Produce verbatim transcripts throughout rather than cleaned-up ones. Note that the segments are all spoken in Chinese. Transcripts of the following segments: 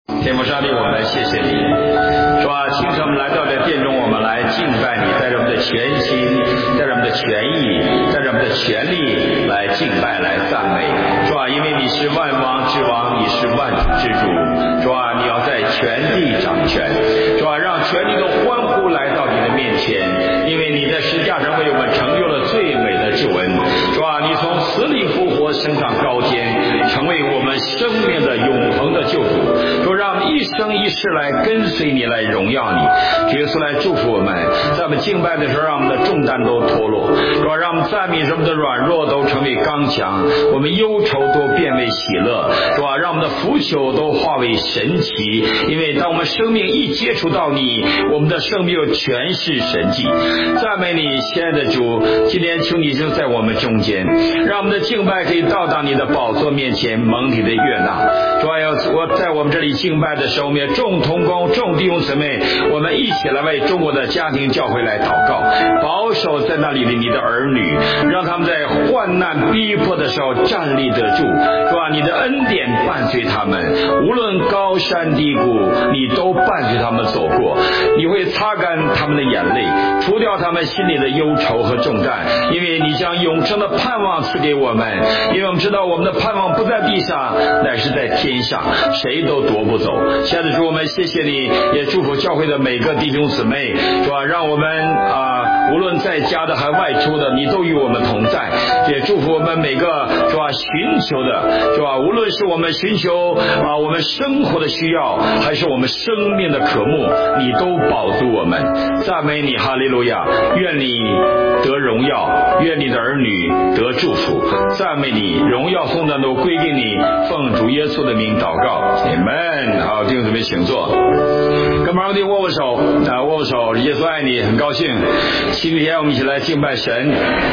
天父上帝，我们谢谢你，主啊，清晨我们来到这殿中，我们来敬拜你，带着我们的全心，带着我们的全意，带着我们的全力来敬拜，来赞美。主啊，因为你是万王之王，你是万主之主。主啊，你要在全地掌权。主啊，让全地都欢呼来到你的面前，因为你在十字架上为我们成就了最美的救恩。主啊，你从死里复活，升上高天，成为我们生命的永恒的救主。主，让我们一生一世来跟随你，来荣耀你。主耶稣来祝福我们，在我们敬拜的时候，让我们的重担都脱落。主啊，让我们赞美时我们的软弱都成为刚强，我们忧愁都变为喜乐。主啊，让我们的腐朽都化为神奇。因为当我们生命一接触到你，我们的生命全是神迹。赞美你，亲爱的主，今天求你就在我们中间，让我们的敬拜可以到达你的宝座面前，蒙你的悦纳。主啊，要我在我们这里敬拜的时候，我们也众同工、众弟兄姊妹，我们一起来为中国的家庭教会来祷告，保守在那里的你的儿女，让他们在患难逼迫的时候站立得住。主啊，你的恩典伴随他们，无论高山低谷，你都伴随他们走过。你会擦干他们的眼泪，除掉他们心里的忧愁和重担，因为你将永生的盼望赐给我们。因为我们知道我们的盼望不在地上，乃是在天上，谁都夺不走。亲爱的主，我们谢谢你，也祝福教会的每个弟兄姊妹，主啊，让我们啊，无论在家的还外出的，你都与我们同在。也祝福我们每个主啊寻求的，主啊，无论是我们寻求啊我们生活的需要，还是我们生命的渴慕，你都保住我们。赞美你，哈利路亚！愿你得荣耀，愿你的儿女得祝福。赞美你，荣耀颂赞都归给你，奉主耶稣的名祷告，阿们。好，弟兄姊妹请坐，跟旁边握握手啊，握握手。耶稣爱你，很高兴。今天我们一起来敬拜神。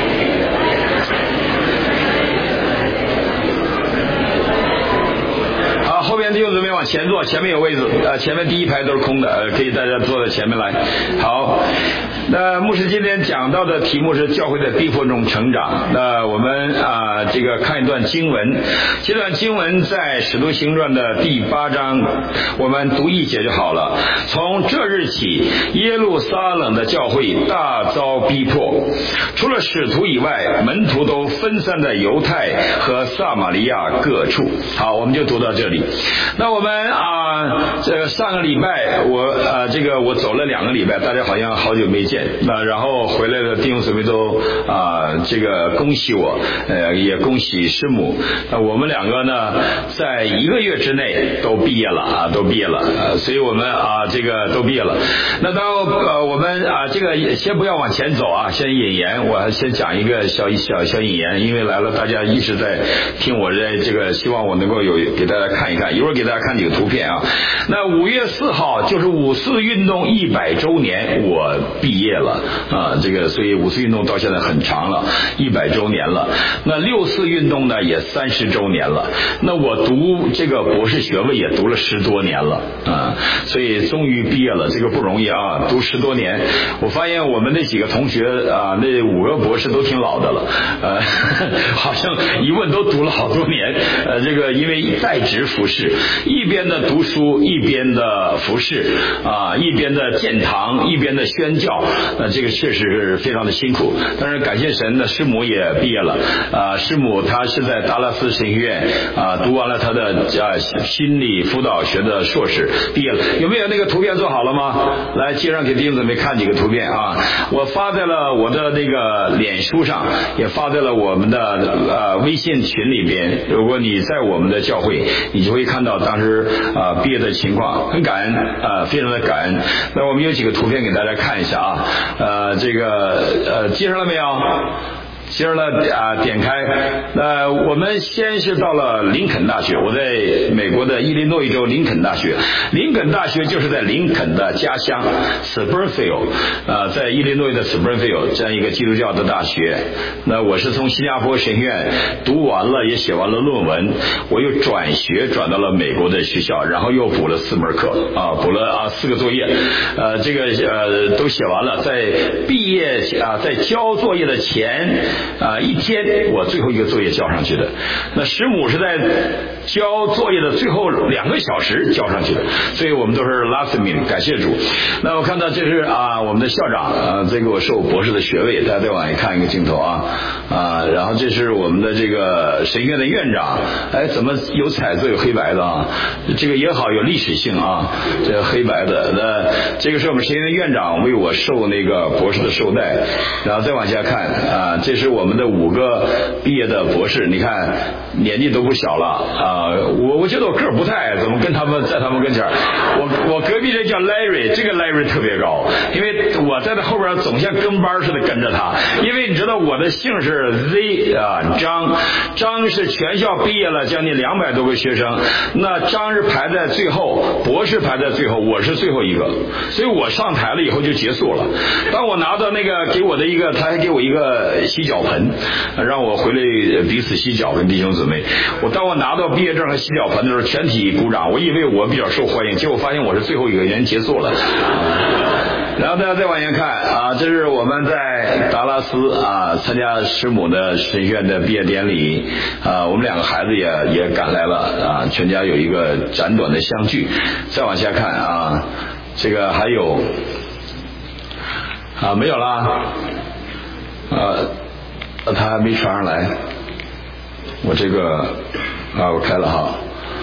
后边弟兄姊妹往前坐，前面有位置，呃，前面第一排都是空的，呃，可以大家坐在前面来。好，那牧师今天讲到的题目是教会在逼迫中成长。那我们啊、呃，这个看一段经文，这段经文在使徒行传的第八章，我们读一节就好了。从这日起，耶路撒冷的教会大遭逼迫，除了使徒以外，门徒都分散在犹太和撒玛利亚各处。好，我们就读到这里。那我们啊，这个上个礼拜我啊，这个我走了两个礼拜，大家好像好久没见。那然后回来的弟兄姊妹都啊，这个恭喜我，呃，也恭喜师母。那我们两个呢，在一个月之内都毕业了啊，都毕业了。呃，所以我们啊，这个都毕业了。那当呃我们啊，这个先不要往前走啊，先引言，我先讲一个小小小引言，因为来了大家一直在听我在这个，希望我能够有给大家看一看。一会儿给大家看几个图片啊。那五月四号就是五四运动一百周年，我毕业了啊。这个所以五四运动到现在很长了，一百周年了。那六四运动呢也三十周年了。那我读这个博士学位也读了十多年了啊，所以终于毕业了，这个不容易啊，读十多年。我发现我们那几个同学啊，那五个博士都挺老的了，呃，好像一问都读了好多年。呃，这个因为在职服侍，一边的读书，一边的服侍啊，一边的建堂，一边的宣教，那这个确实是非常的辛苦。但是感谢神呢，师母也毕业了啊，师母她是在达拉斯神学院啊读完了她的啊心理辅导学的硕士，毕业了。有没有那个图片做好了吗？来，接上给弟兄姊妹看几个图片啊，我发在了我的那个脸书上，也发在了我们的呃微信群里边。如果你在我们的教会，你就会看到当时啊、呃、毕业的情况，很感恩啊、呃，非常的感恩。那我们有几个图片给大家看一下啊，呃，这个呃接上了没有？接着呢啊，点开。那我们先是到了林肯大学，我在美国的伊利诺伊州林肯大学。林肯大学就是在林肯的家乡 Springfield， 呃，在伊利诺伊的 Springfield 这样一个基督教的大学。那我是从新加坡神学院读完了，也写完了论文，我又转学转到了美国的学校，然后又补了四门课啊，补了啊四个作业，呃，这个呃都写完了，在毕业啊，在交作业的前。啊，一天我最后一个作业交上去的。那师母是在交作业的最后两个小时交上去的，所以我们都是 last minute， 感谢主。那我看到这是啊我们的校长啊，在给我授博士的学位，大家再往一看一个镜头啊啊，然后这是我们的这个神院的院长，哎，怎么有彩色有黑白的啊？这个也好有历史性啊，这个黑白的。那这个是我们神院的院长为我授那个博士的绶带，然后再往下看啊，这是我们的五个毕业的博士，你看年纪都不小了啊，我我觉得我个儿不太，怎么跟他们在他们跟前儿，我我隔壁这叫 Larry， 这个 Larry 特别高，因为我在他后边总像跟班似的跟着他，因为你知道我的姓是 Z 啊，张张是全校毕业了将近两百多个学生，那张是排在最后，博士排在最后，我是最后一个，所以我上台了以后就结束了。当我拿到那个给我的一个，他还给我一个洗脚盆，让我回来彼此洗脚跟弟兄姊妹。我当我拿到毕业证和洗脚盆的时候，全体鼓掌，我以为我比较受欢迎，结果发现我是最后一个人结束了。然后大家再往前看啊，这是我们在达拉斯啊参加师母的神学院的毕业典礼啊，我们两个孩子也也赶来了啊，全家有一个简短的相聚。再往下看啊，这个还有啊没有啦，呃、啊，他还没传上来，我这个啊我开了哈，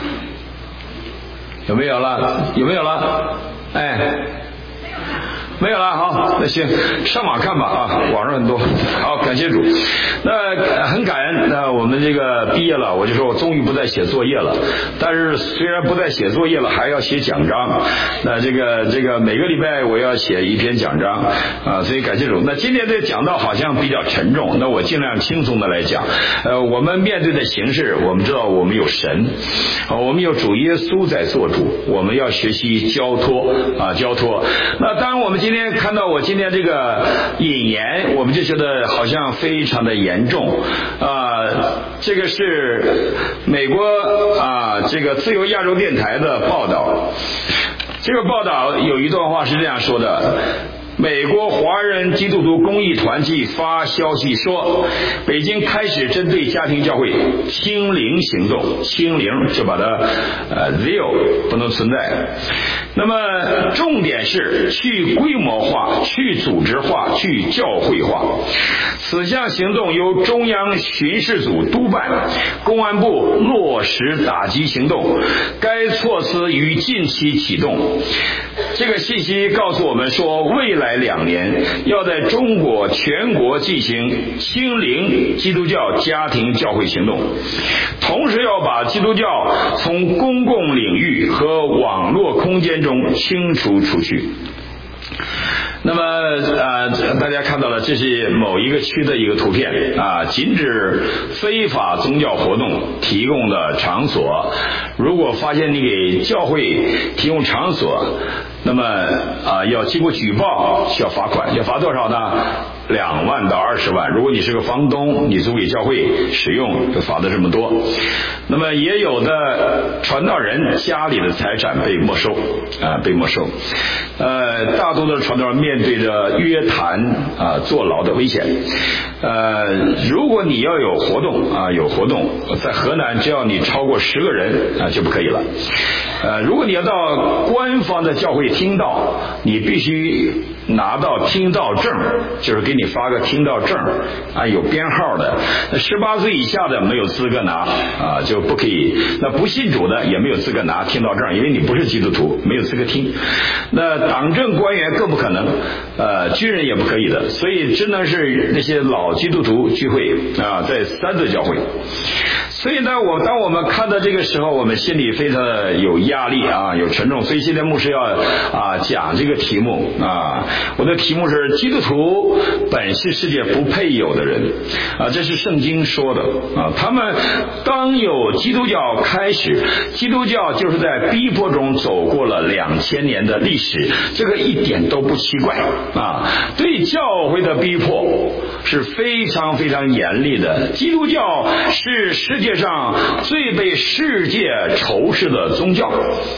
有没有了？有没有了？哎。没有了，好，那行，上网看吧啊，网上很多。好，感谢主。那很感恩，那我们这个毕业了，我就说我终于不再写作业了。但是虽然不再写作业了，还要写奖章。那这个这个每个礼拜我要写一篇奖章啊，所以感谢主。那今天这讲道好像比较沉重，那我尽量轻松的来讲。呃，我们面对的形势，我们知道我们有神，啊，我们有主耶稣在做主，我们要学习交托啊，交托。那当我们今天看到我今天这个引言，我们就觉得好像非常的严重啊。这个是美国啊这个自由亚洲电台的报道，这个报道有一段话是这样说的：美国华人基督徒公益团体发消息说，北京开始针对家庭教会清零行动，清零就把它呃 zero 不能存在。那么重点是去规模化、去组织化、去教会化。此项行动由中央巡视组督办，公安部落实打击行动，该措施于近期启动。这个信息告诉我们说，未来两年要在中国全国进行清零基督教家庭教会行动，同时要把基督教从公共领域和网络空间中清除出去。那么呃，大家看到了，这是某一个区的一个图片啊，禁止非法宗教活动提供的场所。如果发现你给教会提供场所，那么啊要经过举报，需要罚款，要罚多少呢？两万到二十万。如果你是个房东，你租给教会使用，就罚的这么多。那么也有的传道人家里的财产被没收啊，被没收。呃，大多的传道人面对着约谈啊、坐牢的危险。呃，如果你要有活动啊，有活动，在河南只要你超过十个人啊就不可以了。呃，如果你要到官方的教会听道，你必须拿到听道证，就是给你发个听道证啊，有编号的。那十八岁以下的没有资格拿啊，就不可以。那不信主的也没有资格拿听道证，因为你不是基督徒，没有资格听。那党政官员更不可能，呃，军人也不可以的，所以只能是那些老基督徒聚会啊，在三自教会。所以呢，我当我们看到这个时候，我们心里非常的有压力啊，有沉重。所以现在牧师要啊讲这个题目啊，我的题目是基督徒本是世界不配有的人啊，这是圣经说的啊。他们当有基督教开始，基督教就是在逼迫中走过了两千年的历史，这个一点都不奇怪啊。对教会的逼迫是非常非常严厉的。基督教是世界上最被世界仇视的宗教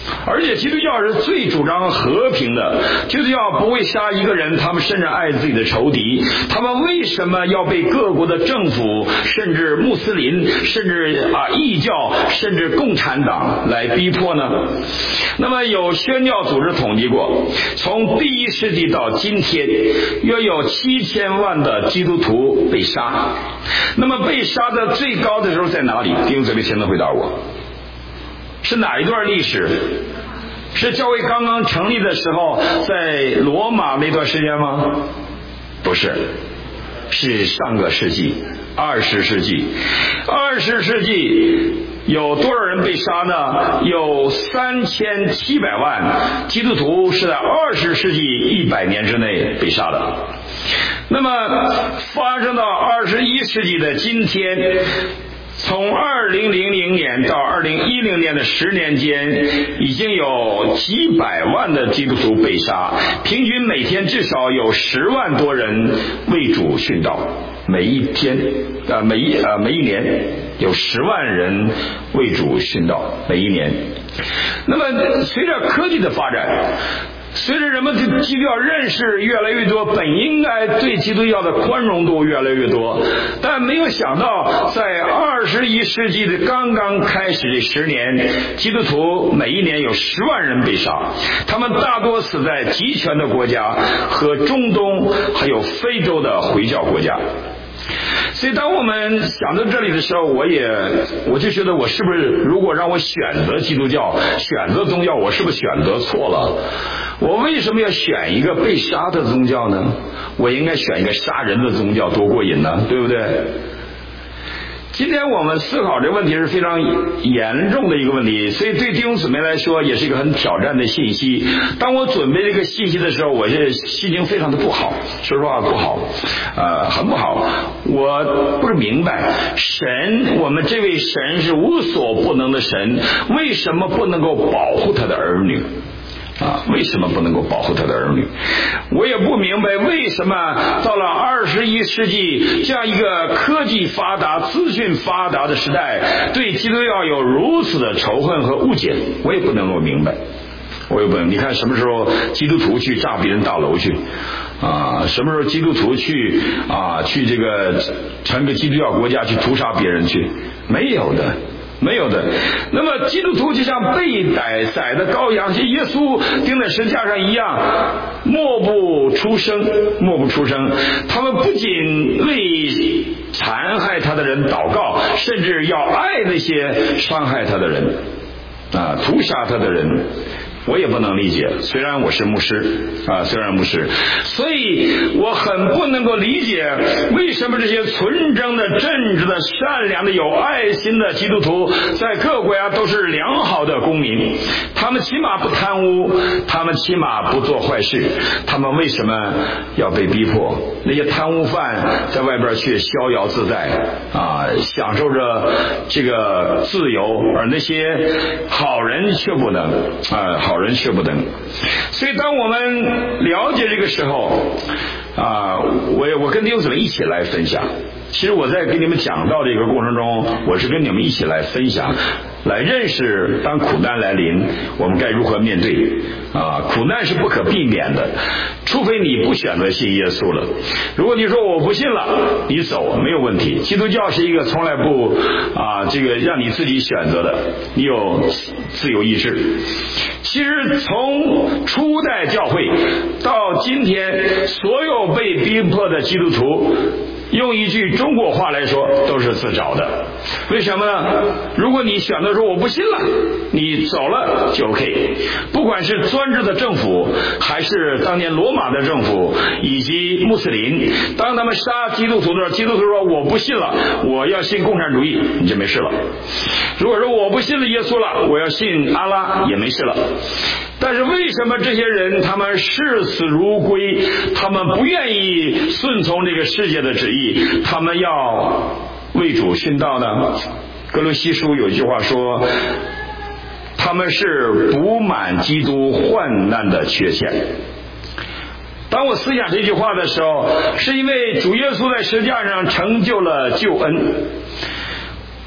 而且基督教是最主张和平的，基督教不会杀一个人，他们甚至爱自己的仇敌。他们为什么要被各国的政府，甚至穆斯林，甚至啊异教，甚至共产党来逼迫呢？那么有宣教组织统计过，从第一世纪到今天，约有七千万的基督徒被杀。那么被杀的最高的时候在哪里？弟兄姊妹，谁能回答我？是哪一段历史？是教会刚刚成立的时候，在罗马那段时间吗？不是，是上个世纪，二十世纪。二十世纪有多少人被杀呢？有三千七百万基督徒是在二十世纪一百年之内被杀的。那么发生到二十一世纪的今天，从二零零零年到二零一零年的十年间，已经有几百万的基督徒被杀，平均每天至少有十万多人为主殉道。每一天，呃，每一呃每一年有十万人为主殉道，每一年。那么随着科技的发展，随着人们对基督教认识越来越多，本应该对基督教的宽容度越来越多，但没有想到在二十一世纪的刚刚开始这十年，基督徒每一年有十万人被杀，他们大多死在极权的国家和中东还有非洲的回教国家。所以当我们想到这里的时候，我也我就觉得我是不是如果让我选择基督教，选择宗教，我是不是选择错了？我为什么要选一个被杀的宗教呢？我应该选一个杀人的宗教，多过瘾呢，对不对？今天我们思考这个问题是非常严重的一个问题，所以对弟兄姊妹来说也是一个很挑战的信息。当我准备这个信息的时候，我是心情非常的不好，说实话不好，呃，很不好。我不是明白，神，我们这位神是无所不能的神，为什么不能够保护他的儿女？啊，为什么不能够保护他的儿女？我也不明白为什么到了二十一世纪这样一个科技发达、资讯发达的时代，对基督教有如此的仇恨和误解，我也不能够明白。我也不能，你看什么时候基督徒去炸别人大楼去啊？什么时候基督徒去啊去这个成个基督教国家去屠杀别人去？没有的。没有的。那么基督徒就像被宰宰的羔羊，像耶稣钉在十字架上一样，默不出声，默不出声。他们不仅为残害他的人祷告，甚至要爱那些伤害他的人啊，屠杀他的人。我也不能理解，虽然我是牧师啊，虽然牧师，所以我很不能够理解为什么这些纯正的、正直的、善良的、有爱心的基督徒，在各个国家都是良好的公民，他们起码不贪污，他们起码不做坏事，他们为什么要被逼迫？那些贪污犯在外边却逍遥自在啊，享受着这个自由，而那些好人却不能啊，好人却不能。所以当我们了解这个时候啊，我我跟弟兄姊妹一起来分享。其实我在跟你们讲到这个过程中，我是跟你们一起来分享，来认识当苦难来临我们该如何面对啊。苦难是不可避免的，除非你不选择信耶稣了。如果你说我不信了，你走没有问题。基督教是一个从来不啊这个让你自己选择的，你有自由意志。其实从初代教会到今天，所有被逼迫的基督徒，用一句中国话来说，都是自找的。为什么呢？如果你选择说我不信了，你走了就 OK。不管是专制的政府，还是当年罗马的政府，以及穆斯林，当他们杀基督徒的时候，基督徒说我不信了，我要信共产主义，你就没事了。如果说我不信了耶稣了，我要信阿拉，也没事了。但是为什么这些人他们视死如归，他们不愿意顺从这个世界的旨意，他们要为主殉道呢？哥罗西书有一句话说，他们是补满基督患难的缺陷。当我思想这句话的时候，是因为主耶稣在十字架上成就了救恩。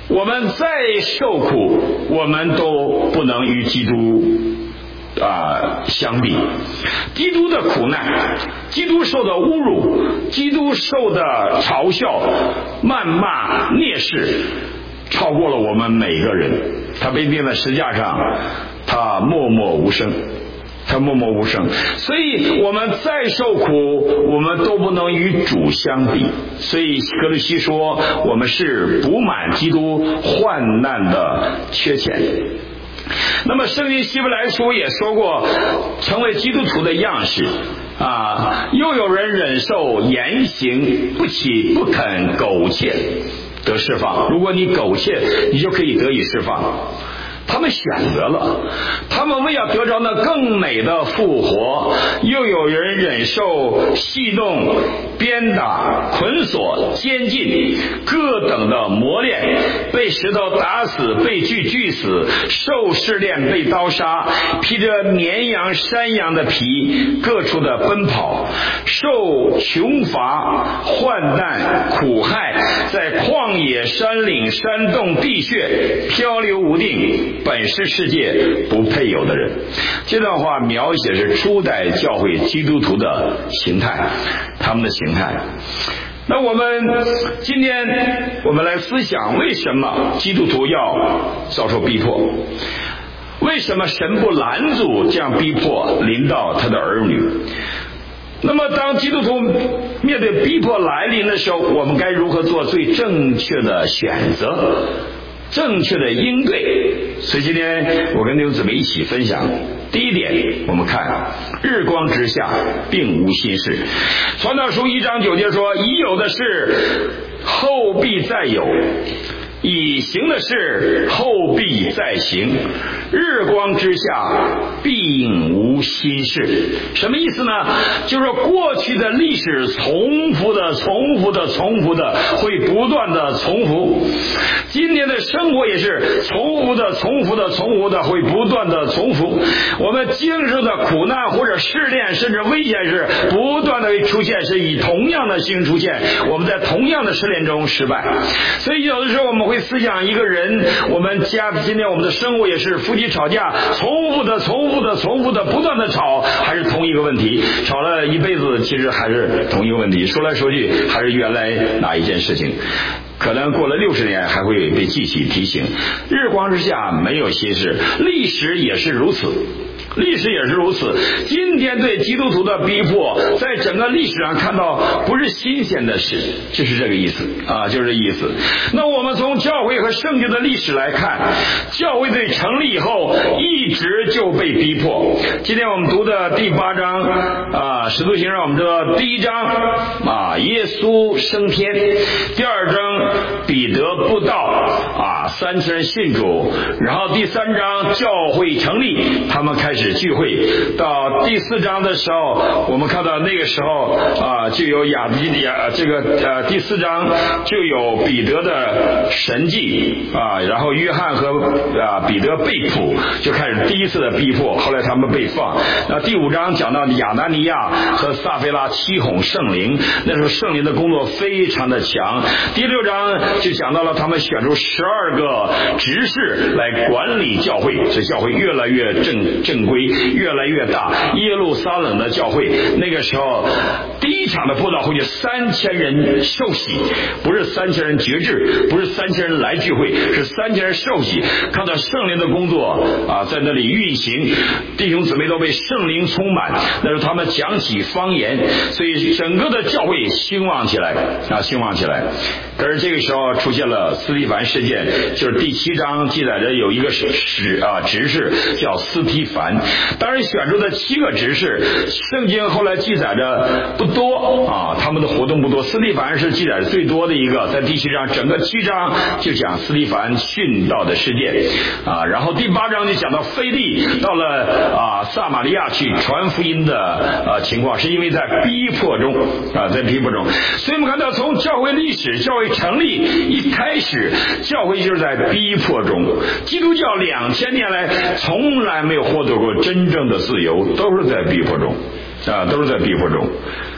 我们再受苦，我们都不能与基督啊相比。基督的苦难，基督受的侮辱，基督受的嘲笑、谩骂、蔑视，超过了我们每个人。他被钉在十字架上，他默默无声，他默默无声。所以我们再受苦，我们都不能与主相比。所以格律西说，我们是补满基督患难的缺欠。那么圣经希伯来书也说过，成为基督徒的样式啊，又有人忍受严刑，不起不肯苟且得释放。如果你苟且，你就可以得以释放。他们选择了，他们为要得着那更美的复活，又有人忍受戏弄、鞭打、捆锁、监禁各等的磨练，被石头打死，被锯锯死，受试炼，被刀杀，披着绵羊山羊的皮各处的奔跑，受穷乏、患难、苦害，在旷野山岭山洞地穴漂流无定，本是世界不配有的人。这段话描写是初代教会基督徒的形态，他们的形态。那我们今天我们来思想，为什么基督徒要遭受逼迫？为什么神不拦阻这样逼迫临到他的儿女？那么当基督徒面对逼迫来临的时候，我们该如何做最正确的选择，正确的应对？所以今天我跟弟兄姊妹一起分享。第一点，我们看日光之下并无新事。传道书一章九节说，已有的事后必再有，已行的事后必再行，日光之下并无新事。什么意思呢？就是说过去的历史重复的重复的重复的会不断的重复，今天的生活也是重复的重复的重复的会不断的重复。我们经受的苦难或者试炼甚至危险是不断的出现，是以同样的形式出现，我们在同样的试炼中失败。所以有的时候我们会思想一个人，我们家今天我们的生活也是夫妻吵架，重复的重复的重复的不断的吵，还是同一个问题，吵了一辈子其实还是同一个问题，说来说去还是原来哪一件事情，可能过了六十年还会被记起提醒。日光之下没有新事，历史也是如此，历史也是如此。今天对基督徒的逼迫，在整个历史上看到不是新鲜的事，就是这个意思啊，就是这意思。那我们从教会和圣经的历史来看，教会对成立以后一直就被逼迫。今天我们读的第八章啊，使徒行传我们知道第一章啊，耶稣升天；第二章彼得布道啊，三千人信主；然后第三章教会成立，他们开始聚会。到第四章的时候，我们看到那个时候啊，就有亚比亚这个呃第四章就有彼得的神迹啊，然后约翰和啊彼得被捕，就开始第一次的逼迫，后来他们被放。那第五章讲到亚拿尼亚和撒非拉欺哄圣灵，那时候圣灵的工作非常的强。第六章就讲到了他们选出十二个执事来管理教会，这教会越来越正正规，越来越大。耶路撒冷的教会那个时候第一场的布道会就三千人受洗，不是三千人决志，不是三千人来聚会，是三千人受洗，看到圣灵的工作啊在那里运行，弟兄姊妹都被圣灵充满，那时候他们讲起方言，所以整个的教会兴旺起来啊，兴旺起来。可是这个时候出现了斯提凡事件，就是第七章记载着有一个使啊执事叫斯提凡，当然选出的七个执事，圣经后来记载着不多啊，他们的活动不多。斯提凡是记载最多的一个，在第七章，整个七章就讲斯提凡殉道的事件啊，然后第八章就讲到腓利到了啊撒玛利亚去传福音的啊情况，是因为在逼迫中啊，在逼迫中。所以我们看到从教会历史、教会成立一开始，教会就是在逼迫中。基督教两千年来从来没有获得过真正的自由，都是在逼迫中啊，都是在逼迫中。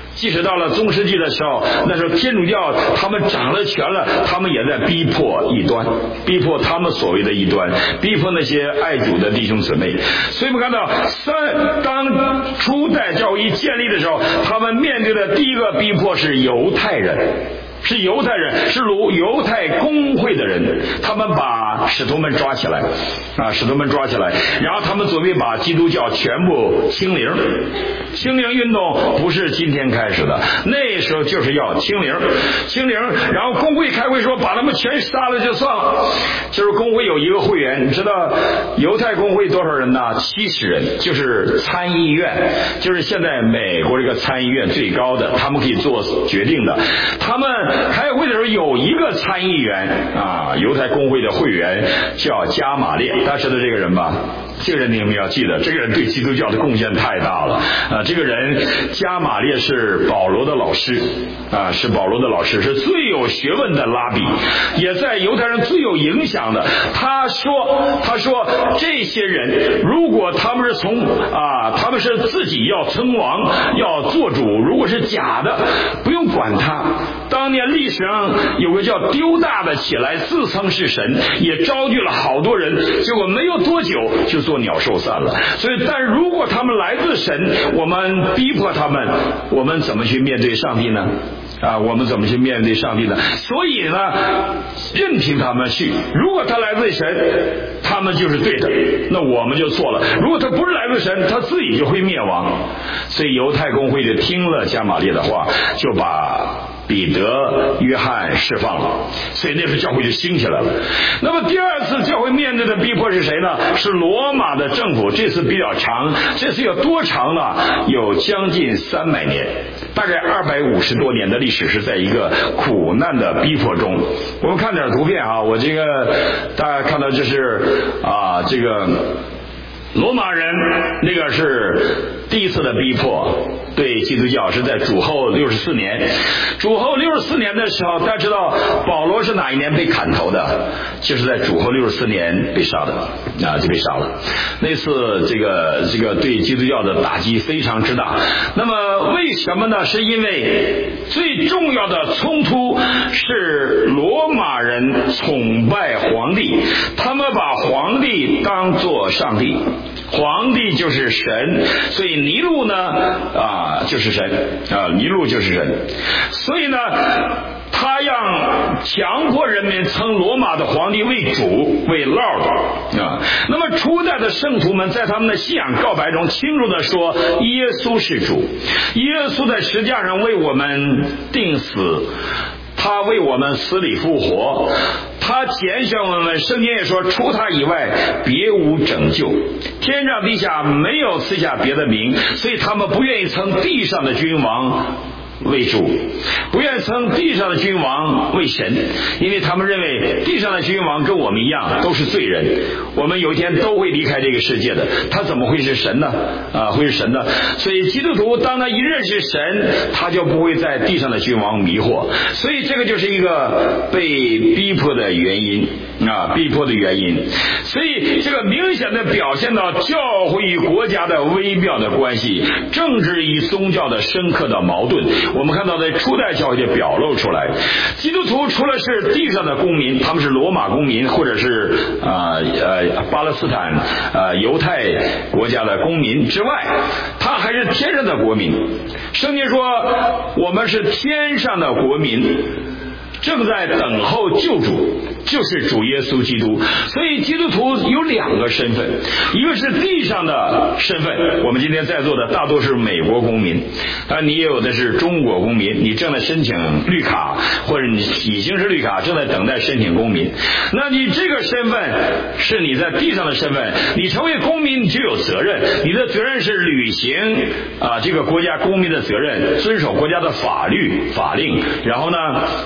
即使到了中世纪的时候，那时候天主教他们掌了权了，他们也在逼迫异端，逼迫他们所谓的异端，逼迫那些爱主的弟兄姊妹。所以我们看到三当初代教会一建立的时候，他们面对的第一个逼迫是犹太人，是犹太人，是犹犹太公会的人，他们把使徒们抓起来，啊，使徒们抓起来，然后他们准备把基督教全部清零。清零运动不是今天开始的，那时候就是要清零，清零，然后公会开会说把他们全杀了就算了。就是公会有一个会员，你知道犹太公会多少人呢？七十人，就是参议院，就是现在美国这个参议院最高的，他们可以做决定的。他们开会的时候有一个参议员啊，犹太公会的会员叫加马列，大家知道这个人吧？这个人你们要记得，这个人对基督教的贡献太大了啊！这个人加马列是保罗的老师啊，是保罗的老师，是最有学问的拉比，也在犹太人最有影响的。他说，他说这些人如果他们是从啊，他们是自己要称王要做主，如果是假的，不用管他。当年历史上有个叫丢大的起来自称是神，也招聚了好多人，结果没有多久就做鸟兽散了。所以但如果他们来自神，我们逼迫他们，我们怎么去面对上帝呢？啊，我们怎么去面对上帝呢？所以呢，任凭他们去，如果他来自神，他们就是对的，那我们就错了。如果他不是来自神，他自己就会灭亡。所以犹太公会就听了加马列的话，就把彼得、约翰释放了，所以那时候教会就兴起来了。那么第二次教会面对的逼迫是谁呢？是罗马的政府，这次比较长，这次有多长呢？有将近三百年，大概二百五十多年的历史是在一个苦难的逼迫中。我们看点图片啊，我这个大家看到这是啊，这个罗马人那个是第一次的逼迫，对基督教是在主后六十四年。主后六十四年的时候，大家知道保罗是哪一年被砍头的？就是在主后六十四年被杀的啊，就被杀了。那次这个这个对基督教的打击非常之大。那么为什么呢？是因为最重要的冲突是罗马人崇拜皇帝，他们把皇帝当作上帝，皇帝就是神，所以尼禄呢啊就是神啊，尼禄就是神，所以呢他让强迫人民称罗马的皇帝为主为 Lord 啊。那么初代的圣徒们在他们的信仰告白中清楚地说耶稣是主，耶稣在十字架上为我们定死，他为我们死里复活，他拣选我们，圣经也说除他以外别无拯救，天上地下没有赐下别的名，所以他们不愿意称地上的君王为主，不愿称地上的君王为神，因为他们认为地上的君王跟我们一样都是罪人，我们有一天都会离开这个世界的，他怎么会是神呢？啊，会是神呢？所以基督徒当他一认识神，他就不会在地上的君王迷惑，所以这个就是一个被逼迫的原因啊，逼迫的原因。所以这个明显的表现到教会与国家的微妙的关系，政治与宗教的深刻的矛盾，我们看到在初代教会就表露出来。基督徒除了是地上的公民，他们是罗马公民，或者是呃呃巴勒斯坦呃犹太国家的公民之外，他还是天上的国民。圣经说我们是天上的国民，正在等候救主，就是主耶稣基督。所以基督徒有两个身份，一个是地上的身份，我们今天在座的大多是美国公民，但你也有的是中国公民，你正在申请绿卡，或者你已经是绿卡正在等待申请公民。那你这个身份是你在地上的身份，你成为公民你就有责任，你的责任是履行啊这个国家公民的责任，遵守国家的法律法令，然后呢上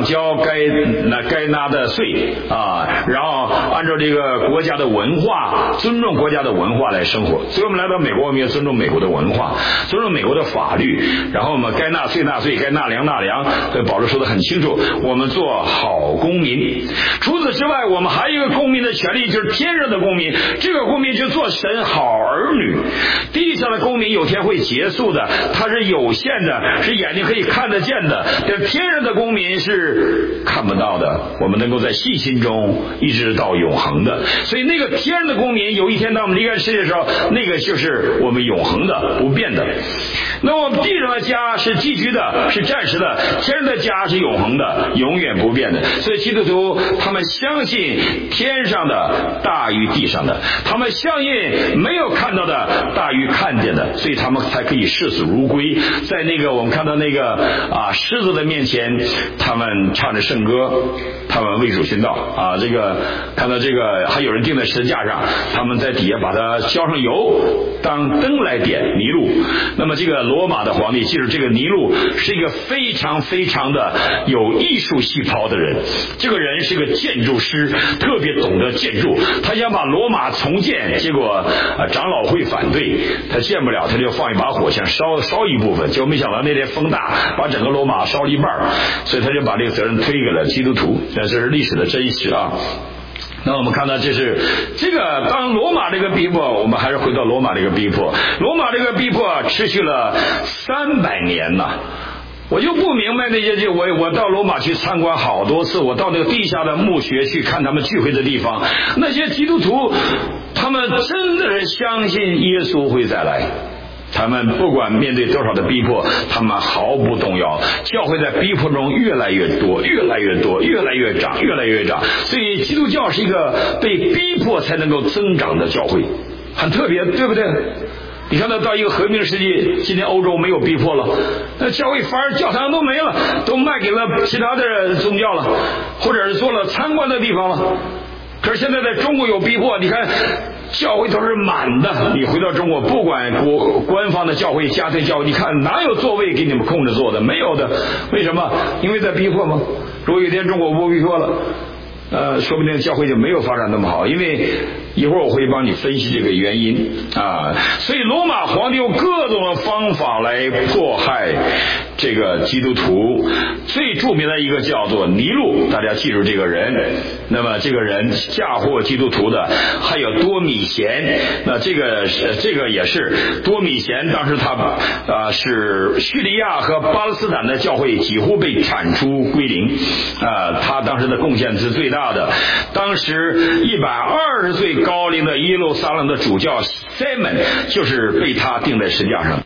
交该那该纳的税啊，然后按照这个国家的文化，尊重国家的文化来生活。所以我们来到美国，我们也尊重美国的文化，尊重美国的法律，然后我们该纳税纳税，该纳粮纳粮。对，保罗说得很清楚，我们做好公民。除此之外，我们还有一个公民的权利，就是天上的公民。这个公民就做神好儿女。地上的公民有天会结束的，它是有限的，是眼睛可以看得见的，但天上的公民是看不到的，我们能够在信心中一直到永恒的。所以那个天上的公民，有一天当我们离开世界的时候，那个就是我们永恒的不变的。那我们地上的家是寄居的，是暂时的，天上的家是永恒的，永远不变的。所以基督徒他们相信天上的大于地上的，他们相信没有看到的大于看见的，所以他们才可以视死如归。在那个我们看到那个啊狮子的面前，他们唱着圣歌，他们为主殉道啊。这个看到这个还有人钉在十字架上，他们在底下把它浇上油，当灯来点尼禄。那么这个罗马的皇帝，记住这个尼禄是一个非常非常的有艺术细胞的人，这个人是个建筑师，特别懂得建筑，他想把罗马重建，结果呃长老会反对，他建不了，他就放一把火想烧烧一部分，结果没想到那天风大，把整个罗马烧了一半，所以他就把这个责任推给了基督徒。这是历史的真实啊。那我们看到这是这个当罗马这个逼迫，我们还是回到罗马这个逼迫，罗马这个逼迫持续了三百年呐。我就不明白那些，就我我到罗马去参观好多次，我到那个地下的墓穴去看他们聚会的地方，那些基督徒他们真的是相信耶稣会再来，他们不管面对多少的逼迫，他们毫不动摇。教会在逼迫中越来越多，越来越多，越来越长，越来越长。所以基督教是一个被逼迫才能够增长的教会，很特别，对不对？你看到到一个和平时期，今天欧洲没有逼迫了，那教会反而教堂都没了，都卖给了其他的宗教了，或者是做了参观的地方了。可是现在在中国有逼迫，你看教会都是满的，你回到中国，不管国官方的教会、家庭教会，你看哪有座位给你们空着坐的？没有的。为什么？因为在逼迫吗？如果有一天中国不逼迫了，呃，说不定教会就没有发展那么好。因为一会儿我会帮你分析这个原因啊。所以罗马皇帝用各种的方法来迫害这个基督徒，最著名的一个叫做尼禄，大家记住这个人。那么这个人嫁祸基督徒的还有多米贤，那这个这个也是多米贤，当时他啊、呃、是叙利亚和巴勒斯坦的教会几乎被铲除归零啊、呃，他当时的贡献是最大的。当时一百二十岁高龄的耶路撒冷的主教 Simon 就是被他钉在石架上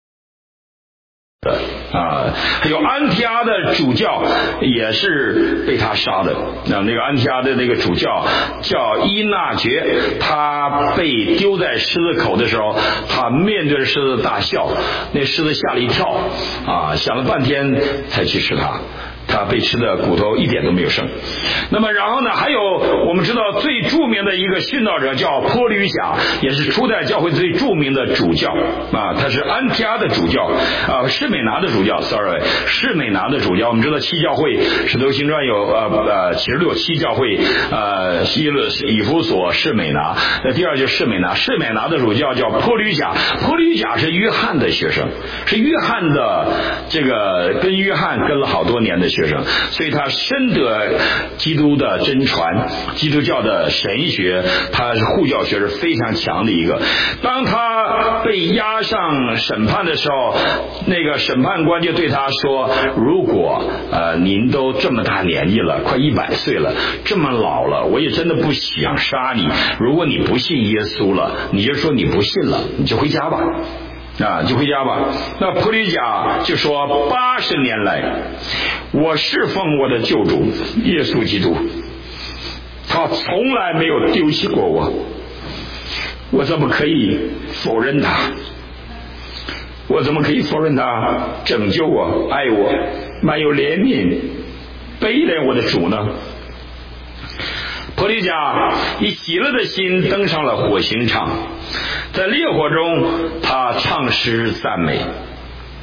啊，还有安提阿的主教也是被他杀的。那那个安提阿的那个主教叫伊纳爵，他被丢在狮子口的时候，他面对着狮子大笑，那狮子吓了一跳啊，想了半天才去吃它。他被吃的骨头一点都没有剩。那么然后呢，还有我们知道最著名的一个殉道者叫波吕贾，也是初代教会最著名的主教啊，他是安提阿的主教啊，士美拿的主教 sorry 士美拿的主教。我们知道七教会使徒行传有呃呃七十六七教会，呃希勒以弗所士美拿，那第二就是士美拿，士美拿的主教叫波吕贾，波吕贾是约翰的学生，是约翰的这个跟约翰跟了好多年的学生，所以他深得基督的真传，基督教的神学，他是护教学是非常强的一个。当他被押上审判的时候，那个审判官就对他说，如果呃您都这么大年纪了，快一百岁了，这么老了，我也真的不想杀你，如果你不信耶稣了，你就说你不信了，你就回家吧啊，就回家吧。那波吕贾就说，八十年来我侍奉我的救主耶稣基督，他从来没有丢弃过我，我怎么可以否认他？我怎么可以否认他拯救我、爱我、满有怜悯、悲怜我的主呢？波吕贾以喜乐的心登上了火刑场，在烈火中他唱诗赞美。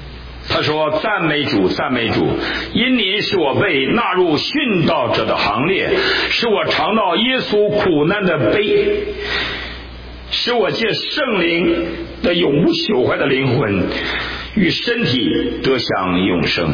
他说：赞美主，赞美主，因您使我被纳入殉道者的行列，使我尝到耶稣苦难的悲，使我借圣灵的永不朽坏的灵魂与身体得享永生。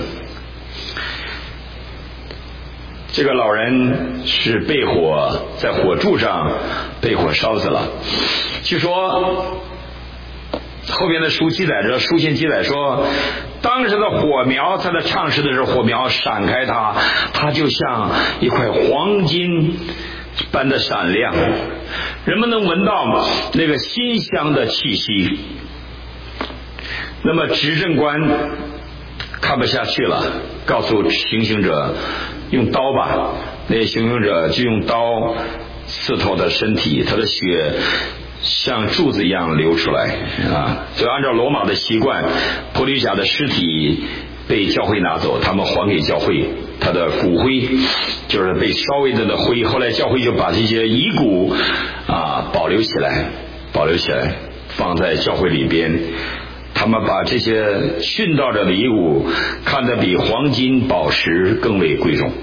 这个老人是被火在火柱上被火烧死了。据说后边的书记载着，书信记载说，当时的火苗，他在唱诗的时候，火苗闪开它，它就像一块黄金般的闪亮，人们能闻到那个馨香的气息。那么执政官看不下去了，告诉行刑者用刀吧，那些行刑者就用刀刺透他身体，他的血像柱子一样流出来啊！就按照罗马的习惯，普吕甲的尸体被教会拿走，他们还给教会，他的骨灰就是被烧煨的的灰，后来教会就把这些遗骨啊保留起来，保留起来放在教会里边。他们把这些殉道者的遗骨看得比黄金宝石更为贵重。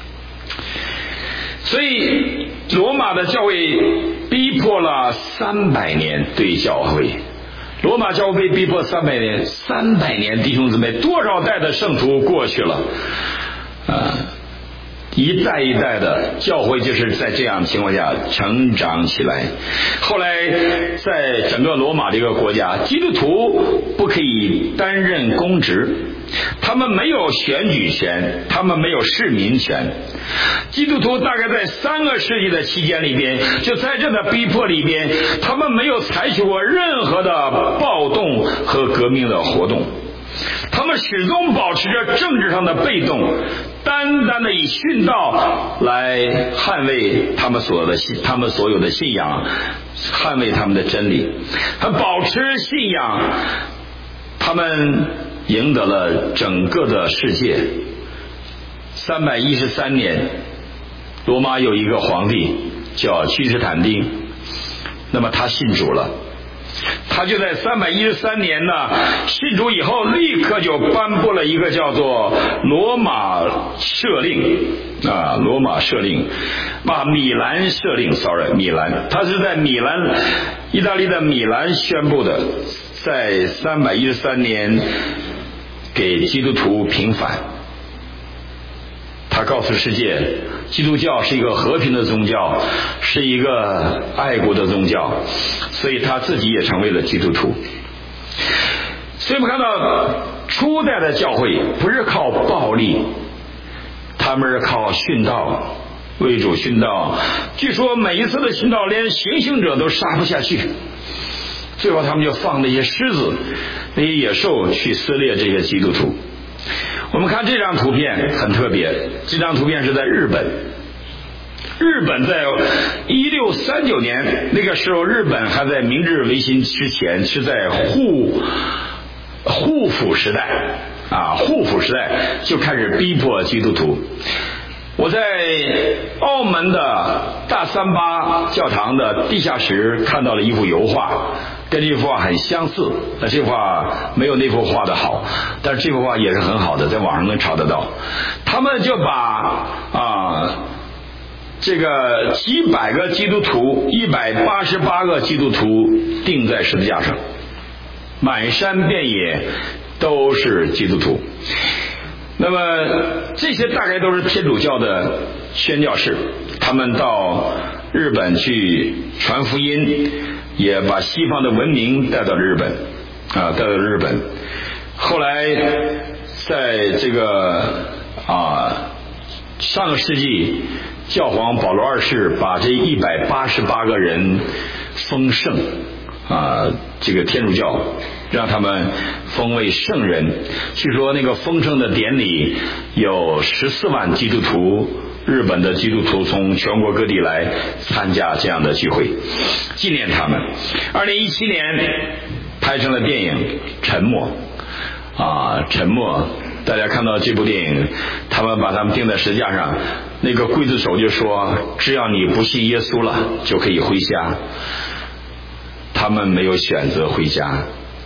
所以罗马的教会逼迫了三百年，对教会，罗马教会被逼迫三百年，三百年，弟兄姊妹，多少代的圣徒过去了啊！一代一代的教会就是在这样情况下成长起来。后来在整个罗马这个国家，基督徒不可以担任公职，他们没有选举权，他们没有市民权。基督徒大概在三个世纪的期间里边，就在这个逼迫里边，他们没有采取过任何的暴动和革命的活动，他们始终保持着政治上的被动，单单的以殉道来捍卫他们所有的信，他们所有的信仰，捍卫他们的真理。他保持信仰，他们赢得了整个的世界。三百一十三年，罗马有一个皇帝叫君士坦丁，那么他信主了。他就在三百一十三年呢，信主以后，立刻就颁布了一个叫做罗马赦令啊，罗马赦令，啊，米兰赦令 ，sorry， 米兰，他是在米兰，意大利的米兰宣布的，在三百一十三年给基督徒平反。他告诉世界，基督教是一个和平的宗教，是一个爱国的宗教，所以他自己也成为了基督徒。所以我们看到初代的教会不是靠暴力，他们是靠殉道为主殉道。据说每一次的殉道连行刑者都杀不下去，最后他们就放那些狮子，那些野兽去撕裂这些基督徒。我们看这张图片很特别，这张图片是在日本。日本在一六三九年那个时候，日本还在明治维新之前，是在护护府时代啊，护府时代就开始逼迫基督徒。我在澳门的大三巴教堂的地下室看到了一幅油画，跟这幅画很相似，但这幅画没有那幅画的好，但是这幅画也是很好的，在网上能找得到。他们就把啊这个几百个基督徒，一百八十八个基督徒钉在十字架上，满山遍野都是基督徒。那么这些大概都是天主教的宣教士，他们到日本去传福音，也把西方的文明带到了日本啊，带到了日本。后来在这个啊上个世纪，教皇保罗二世把这一百八十八个人封圣啊，这个天主教让他们封为圣人。据说那个封圣的典礼有十四万基督徒，日本的基督徒从全国各地来参加这样的聚会，纪念他们。二零一七年拍成了电影《沉默》啊，《沉默》，大家看到这部电影，他们把他们钉在十字架上，那个刽子手就说：“只要你不信耶稣了，就可以回家。”他们没有选择回家，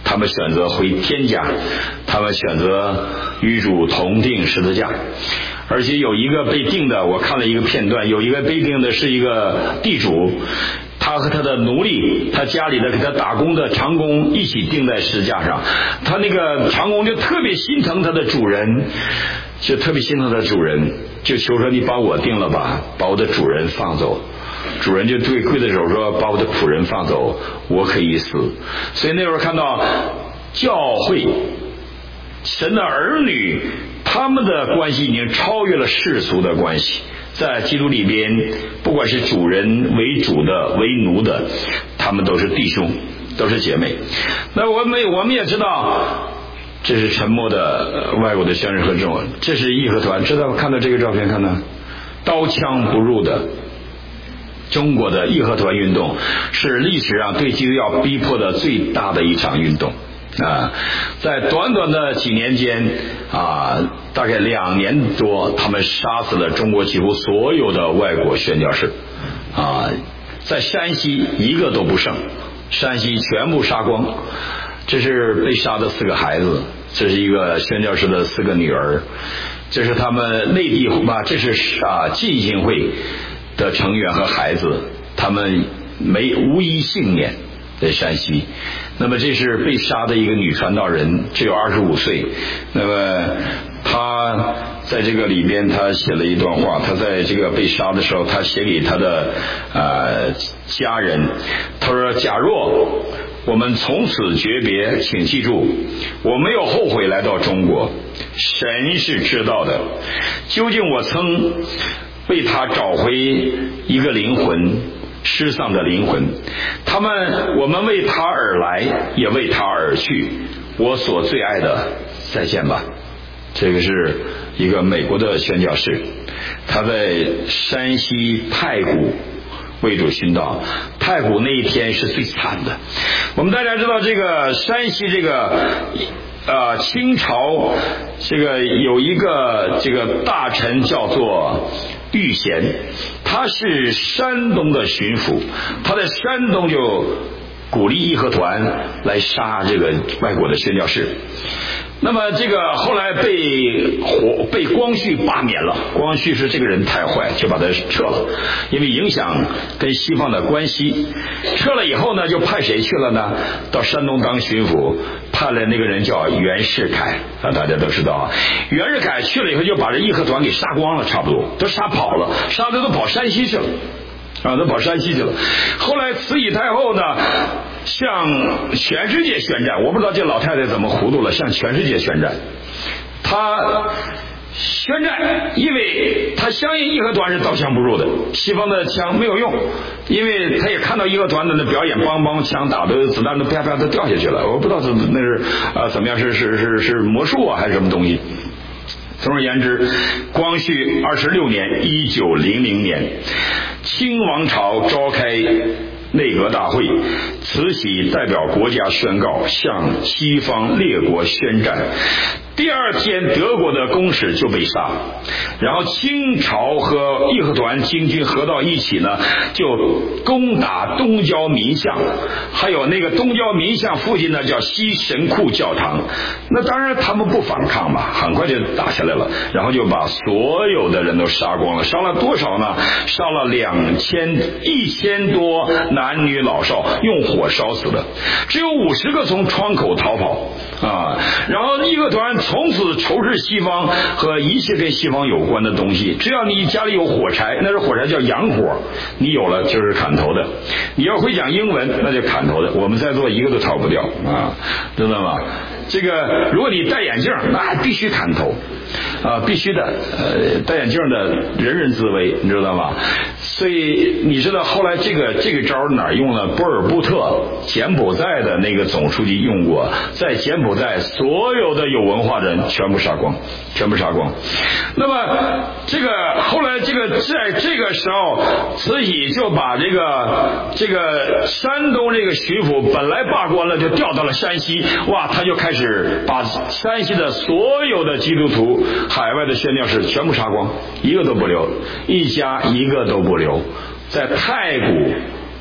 他们选择回天家，他们选择与主同定十字架。而且有一个被定的，我看了一个片段，有一个被定的是一个地主，他和他的奴隶，他家里的给他打工的长工一起钉在石架上，他那个长工就特别心疼他的主人，就特别心疼他的主人，就求说你把我定了吧，把我的主人放走。主人就对刽子手说，把我的仆人放走，我可以死。所以那时候看到教会神的儿女，他们的关系已经超越了世俗的关系。在基督里边，不管是主人为主的为奴的，他们都是弟兄，都是姐妹。那我们我们也知道，这是沉默的外国的宣誓和证文，这是义和团。知道看到这个照片，看到刀枪不入的中国的义和团运动，是历史上对基督教逼迫的最大的一场运动啊！在短短的几年间啊，大概两年多，他们杀死了中国几乎所有的外国宣教士啊，在山西一个都不剩，山西全部杀光。这是被杀的四个孩子，这是一个宣教士的四个女儿，这是他们内地啊，这是啊浸信会的成员和孩子，他们没无一幸免，在山西。那么这是被杀的一个女传道人，只有二十五岁。那么她在这个里边，她写了一段话。她在这个被杀的时候，她写给她的呃家人，她说：假若我们从此诀别，请记住，我没有后悔来到中国，神是知道的。究竟我曾为他找回一个灵魂，失丧的灵魂。他们，我们为他而来，也为他而去。我所最爱的，再见吧。这个是一个美国的宣教士，他在山西太谷为主殉道。太谷那一天是最惨的。我们大家知道，这个山西这个呃清朝这个有一个这个大臣叫做玉贤，他是山东的巡抚，他在山东就鼓励义和团来杀这个外国的宣教士。那么这个后来被火被光绪罢免了，光绪是这个人太坏，就把他撤了，因为影响跟西方的关系。撤了以后呢，就派谁去了呢？到山东当巡抚，派了那个人叫袁世凯啊，大家都知道啊。袁世凯去了以后，就把这义和团给杀光了，差不多都杀跑了，杀的都跑山西去了。啊，都跑山西去了。后来慈禧太后呢，向全世界宣战，我不知道这老太太怎么糊涂了，向全世界宣战。她宣战，因为她相信义和团是刀枪不入的，西方的枪没有用，因为她也看到义和团的那表演，梆梆枪打的子弹都啪啪都掉下去了，我不知道那是啊、呃、怎么样，是是是是魔术啊还是什么东西。总而言之，光绪二十六年，一九零零年，清王朝召开内阁大会，慈禧代表国家宣告，向西方列国宣战。第二天，德国的公使就被杀，然后清朝和义和团清军合到一起呢，就攻打东郊民巷，还有那个东郊民巷附近呢叫西神库教堂。那当然他们不反抗嘛，很快就打下来了，然后就把所有的人都杀光了。杀了多少呢？杀了两千一千多男女老少，用火烧死的，只有五十个从窗口逃跑啊。然后义和团从此仇视西方和一切跟西方有关的东西。只要你家里有火柴，那是火柴叫洋火，你有了就是砍头的。你要会讲英文，那就砍头的。我们在座一个都逃不掉啊，知道吗？这个如果你戴眼镜，那必须砍头啊，必须的。呃，戴眼镜的人人自危，你知道吗？所以你知道后来这个这个招哪儿用了？波尔布特柬埔寨的那个总书记用过，在柬埔寨所有的有文化的人全部杀光，全部杀光。那么这个后来这个在这个时候，慈禧就把这个这个山东这个巡抚本来罢官了，就调到了山西。哇，他就开始把山西的所有的基督徒、海外的宣教士全部杀光，一个都不留，一家一个都不留。在太谷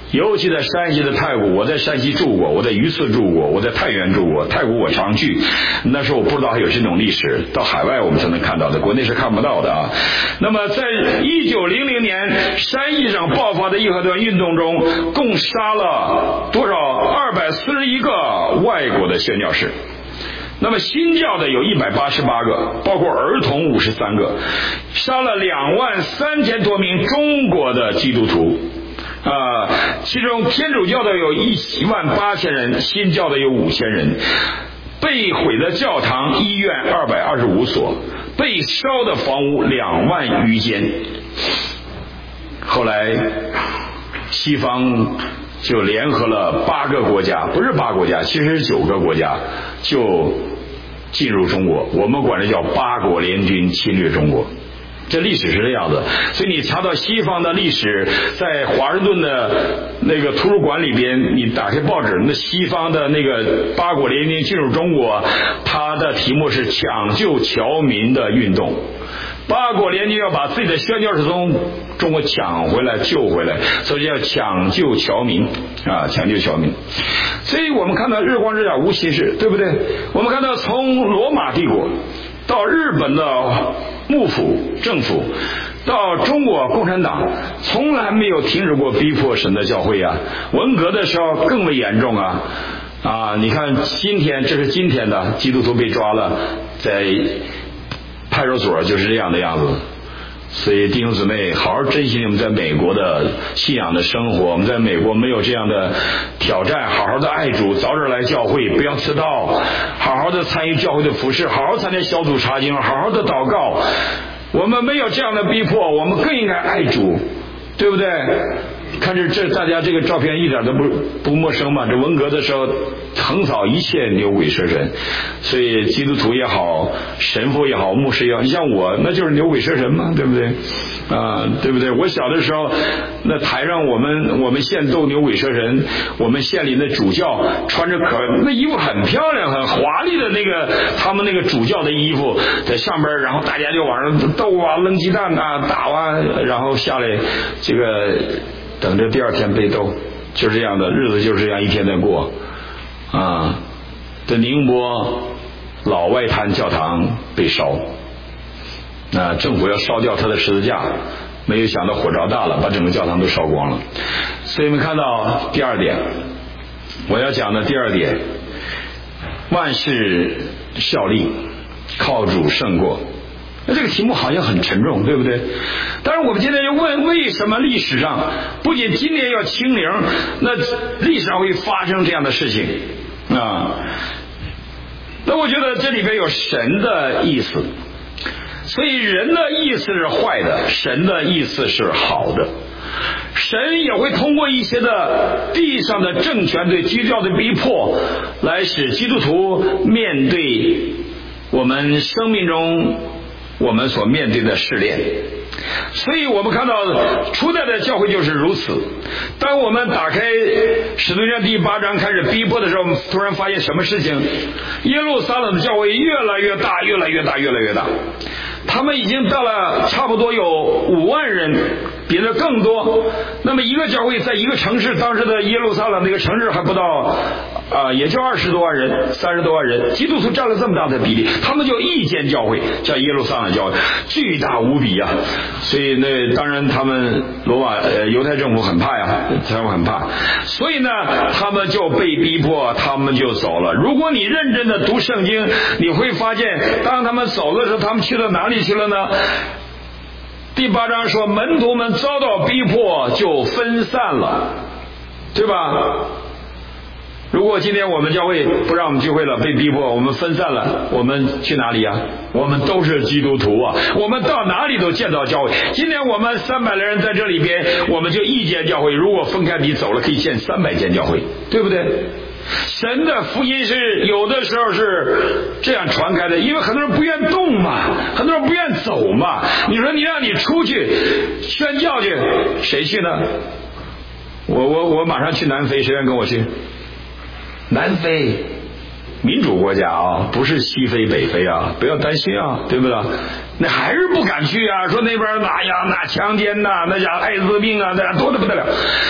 尤其在山西的太谷，我在山西住过，我在榆次住过，我在太原住过，太谷我常去。那时候我不知道还有这种历史，到海外我们才能看到的，国内是看不到的啊。那么在一九零零年山西省爆发的义和团运动中，共杀了多少？二百四十一个外国的宣教士。那么新教的有一百八十八个，包括儿童五十三个，杀了两万三千多名中国的基督徒。啊、呃，其中天主教的有一万八千人，新教的有五千人，被毁的教堂、医院二百二十五所，被烧的房屋两万余间。后来，西方就联合了八个国家，不是八国家，其实是九个国家，就进入中国。我们管这叫八国联军侵略中国。这历史是这样子，所以你查到西方的历史，在华盛顿的那个图书馆里边，你打开报纸，那西方的那个八国联军进入中国，它的题目是抢救侨民的运动。八国联军要把自己的宣教士从中国抢回来、救回来，所以叫抢救侨民啊，抢救侨民。所以我们看到日光之下无其事，对不对？我们看到从罗马帝国到日本的幕府政府，到中国共产党，从来没有停止过逼迫神的教会啊。文革的时候更为严重啊啊！你看今天，这是今天的基督徒被抓了，在派出所就是这样的样子。所以弟兄姊妹，好好珍惜你们在美国的信仰的生活。我们在美国没有这样的挑战，好好的爱主，早点来教会，不要迟到，好好的参与教会的服事，好好参加小组查经，好好的祷告。我们没有这样的逼迫，我们更应该爱主，对不对？看这这大家这个照片一点都不不陌生嘛，这文革的时候横扫一切牛鬼蛇神，所以基督徒也好，神父也好，牧师也好，你像我那就是牛鬼蛇神嘛，对不对啊？对不对？我小的时候那台上我们我们县斗牛鬼蛇神，我们县里的主教穿着可那衣服很漂亮很华丽的那个他们那个主教的衣服在上边，然后大家就往上斗啊扔鸡蛋啊打啊，然后下来这个等着第二天被斗，就这样的日子就是这样一天在过啊。在宁波老外滩教堂被烧，那政府要烧掉他的十字架，没有想到火着大了，把整个教堂都烧光了。所以我们看到第二点，我要讲的第二点，万事效力，靠主胜过。那这个题目好像很沉重，对不对？当然我们今天就问，为什么历史上不仅今年要清零，那历史上会发生这样的事情啊？那我觉得这里边有神的意思，所以人的意思是坏的，神的意思是好的。神也会通过一些的地上的政权对基督教的逼迫，来使基督徒面对我们生命中我们所面对的试炼。所以我们看到初代的教会就是如此。当我们打开使徒行传第八章开始逼迫的时候，我们突然发现什么事情？耶路撒冷的教会越来越大，越来越大，越来越大。他们已经到了差不多有五万人，比这更多。那么一个教会在一个城市，当时的耶路撒冷那个城市还不到啊、呃，也就二十多万人，三十多万人，基督徒占了这么大的比例，他们就一间教会叫耶路撒冷教会，巨大无比啊！所以那当然他们罗马呃犹太政府很怕呀，他们很怕，所以呢他们就被逼迫，他们就走了。如果你认真的读圣经，你会发现，当他们走的时候，他们去了哪里去了呢？第八章说，门徒们遭到逼迫就分散了，对吧？如果今天我们教会不让我们聚会了，被逼迫，我们分散了，我们去哪里呀？我们都是基督徒啊，我们到哪里都见到教会。今天我们三百来人在这里边，我们就一间教会，如果分开你走了，可以建三百间教会，对不对？神的福音是有的时候是这样传开的，因为很多人不愿动嘛，很多人不愿走嘛。你说你让你出去宣教去，谁去呢？我我我马上去南非，谁愿跟我去？南非民主国家啊，不是西非北非啊，不要担心啊，对不对？那还是不敢去啊，说那边哪呀，哪强奸呐，那家艾滋病啊，那家多得不得了。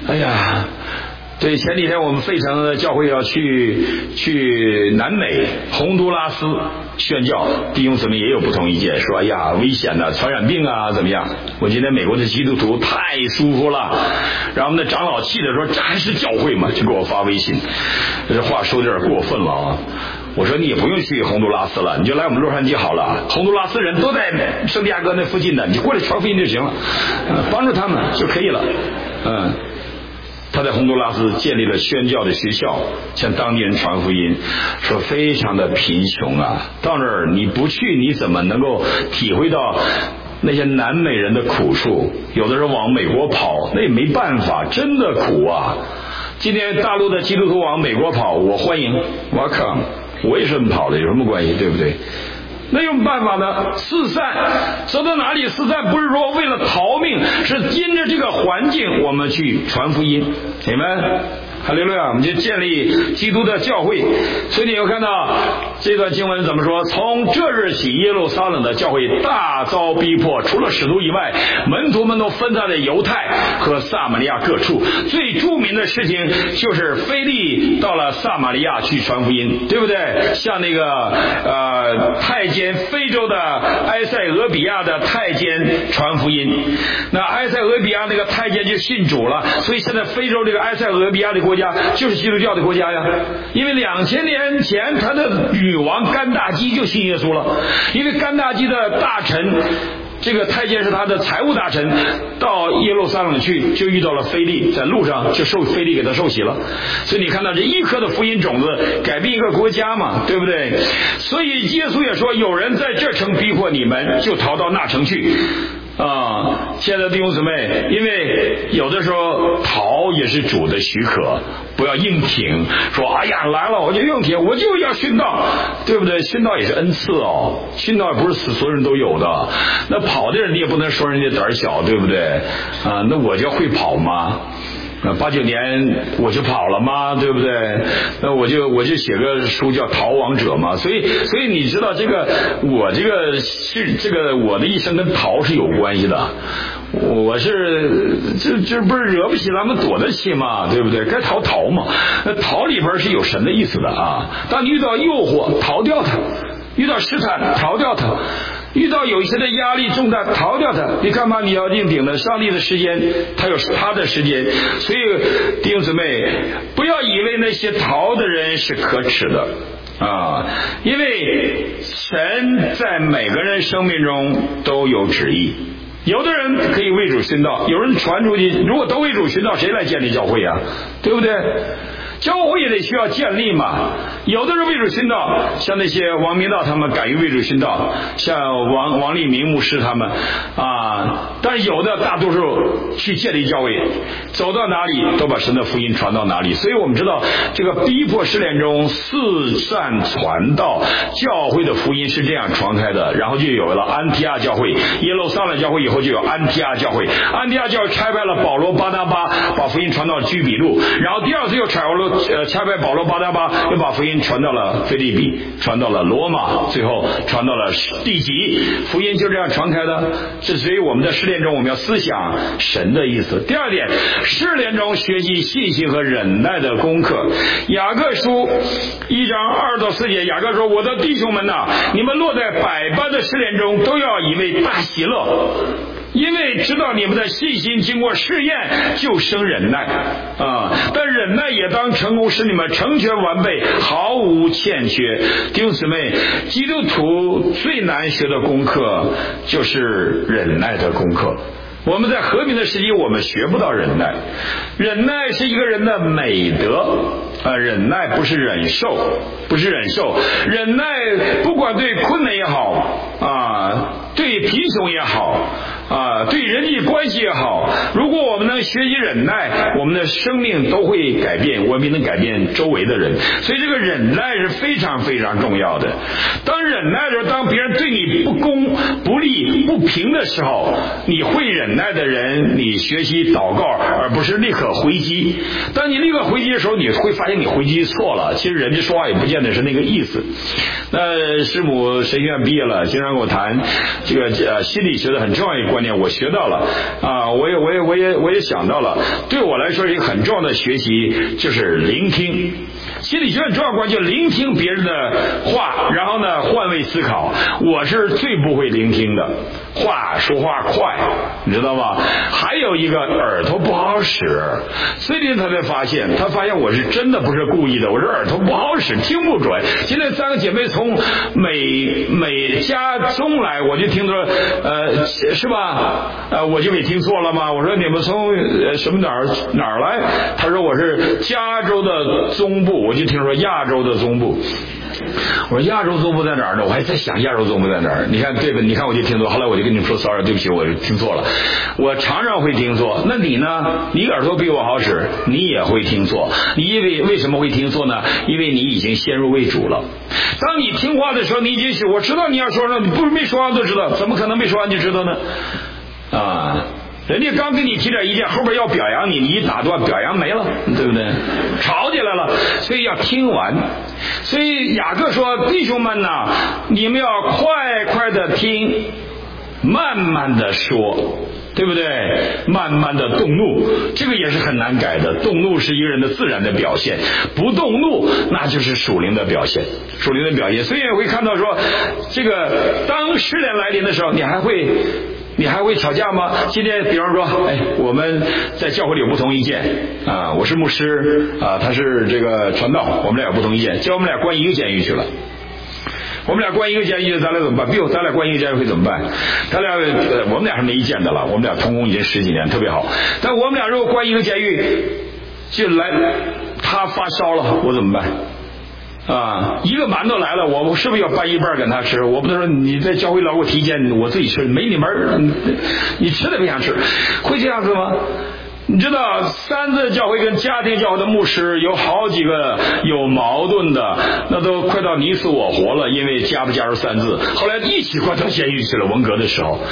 哎呀，对，前几天我们费城的教会要去去南美洪都拉斯宣教，弟兄姊妹也有不同意见，说哎呀危险的传染病啊怎么样？我觉得美国的基督徒太舒服了，然后我们的长老气的说这还是教会吗？就给我发微信，这话说的有点过分了啊！我说你也不用去洪都拉斯了，你就来我们洛杉矶好了，洪都拉斯人都在圣地亚哥那附近的，你就过来传福音就行了，呃、帮助他们就可以了。嗯，他在洪都拉斯建立了宣教的学校，向当地人传福音，说非常的贫穷啊，到那儿你不去你怎么能够体会到那些南美人的苦处？有的时候往美国跑，那也没办法，真的苦啊。今天大陆的基督徒往美国跑，我欢迎 welcome， 我也是这么跑的，有什么关系，对不对？那有办法呢？四散，走到哪里四散，不是说为了逃命，是因着这个环境我们去传福音。你们哈利路亚，我们就建立基督的教会。所以你有看到这段经文怎么说？从这日起，耶路撒冷的教会大遭逼迫，除了使徒以外，门徒们都分散在犹太和撒玛利亚各处。最著名的事情就是腓利到了撒玛利亚去传福音，对不对？像那个呃太监非洲的埃塞俄比亚的太监传福音，那埃塞俄比亚那个太监就信主了，所以现在非洲这个埃塞俄比亚的国家就是基督教的国家呀。因为两千年前他的女王甘大基就信耶稣了，因为甘大基的大臣，这个太监是他的财务大臣，到耶路撒冷去就遇到了腓利，在路上就受腓利给他受洗了。所以你看到这一颗的福音种子改变一个国家嘛，对不对？所以耶稣也说，有人在这城逼迫你们，就逃到那城去。啊，亲爱的弟兄姊妹，因为有的时候逃也是主的许可，不要硬挺，说哎呀来了我就硬挺，我就要殉道，对不对？殉道也是恩赐哦，殉道也不是所有人都有的。那跑的人你也不能说人家胆小，对不对？啊，那我就会跑吗？那八九年我就跑了吗？对不对？那我就我就写个书叫《逃亡者》嘛。所以所以你知道这个我这个是这个我的一生跟逃是有关系的。我是这这不是惹不起咱们躲得起嘛，对不对？该逃逃嘛。那逃里边是有神的意思的啊。当你遇到诱惑，逃掉它；遇到试探，逃掉它。遇到有一些的压力重担，逃掉它。你干嘛你要硬顶呢？上帝的时间他有他的时间。所以弟兄姊妹，不要以为那些逃的人是可耻的啊，因为神在每个人生命中都有旨意。有的人可以为主殉道，有人传出去，如果都为主殉道，谁来建立教会啊？对不对？教会也得需要建立嘛。有的人为主殉道，像那些王明道他们敢于为主殉道，像王王立明牧师他们啊，但是有的大多数去建立教会，走到哪里都把神的福音传到哪里。所以我们知道这个逼迫试炼中四散传道，教会的福音是这样传开的。然后就有了安提阿教会，耶路撒冷教会以后就有安提阿教会。安提阿教会差派了保罗巴拿巴把福音传到居比路，然后第二次又差了呃差派保罗巴拿巴又把福音传到了腓立比，传到了罗马，最后传到了地极。福音就这样传开的。这所以我们在试炼中我们要思想神的意思。第二点，试炼中学习信心和忍耐的功课。雅各书一章二到四节，雅各说：我的弟兄们呐，你们落在百般的试炼中，都要以为大喜乐，因为知道你们的信心经过试验就生忍耐啊，但忍耐也当成功，使你们成全完备，毫无欠缺。弟兄姊妹，基督徒最难学的功课就是忍耐的功课。我们在和平的时期我们学不到忍耐。忍耐是一个人的美德啊，忍耐不是忍受，不是忍受。忍耐不管对困难也好啊，对贫穷也好啊，对人际关系也好，如果我们能学习忍耐，我们的生命都会改变，我们能改变周围的人。所以这个忍耐是非常非常重要的。当忍耐的时候，当别人对你不公不利不平的时候，你会忍耐的人，你学习祷告而不是立刻回击。当你立刻回击的时候，你会发现现你回击错了，其实人家说话也不见得是那个意思。那师母神学院毕业了，经常跟我谈这个呃心理学的很重要一个观念，我学到了啊，我也我也我也我也想到了，对我来说一个很重要的学习就是聆听。心理学很重要关键，聆听别人的话，然后呢换位思考。我是最不会聆听的，话说话快，你知道吗？还有一个耳朵不好使，最近他才发现，他发现我是真的不是故意的，我是耳朵不好使，听不准。今天三个姐妹从美美加中来，我就听说，呃，是吧？呃，我就给听错了吗？我说你们从呃什么哪儿哪儿来？他说我是加州的中部，我就听说亚洲的中部。我说亚洲中部在哪儿呢？我还在想亚洲中部在哪儿。你看对吧？你看我就听错，后来我就跟你们说 sorry， 对不起，我听错了。我常常会听错。那你呢？你耳朵比我好使，你也会听错。你因为为什么会听错呢？因为你已经先入为主了。当你听话的时候，你已经是我知道你要说什么，你不是没说完就知道，怎么可能没说完就知道呢？啊。人家刚跟你提点意见，后边要表扬你，你一打断，表扬没了，对不对？吵起来了，所以要听完。所以雅各说：“弟兄们呐，你们要快快的听，慢慢的说，对不对？慢慢的动怒，这个也是很难改的。动怒是一个人的自然的表现，不动怒那就是属灵的表现，属灵的表现。所以会看到说，这个当试炼来临的时候，你还会。”你还会吵架吗？今天比方说，哎，我们在教会里有不同意见啊，我是牧师啊，他是这个传道，我们俩有不同意见，叫我们俩关一个监狱去了。我们俩关一个监狱，咱俩怎么办？比如咱俩关一个监狱会怎么办？咱俩、呃、我们俩是没意见的了，我们俩同工已经十几年，特别好。但我们俩如果关一个监狱，就来他发烧了，我怎么办？啊，一个馒头来了，我是不是要搬一半给他吃？我不能说你在教会老给我提意见，我自己吃，没你门，你吃的不想吃，会这样子吗？你知道三字教会跟家庭教会的牧师有好几个有矛盾的，那都快到你死我活了，因为加不加入三字，后来一起关到监狱去了。文革的时候，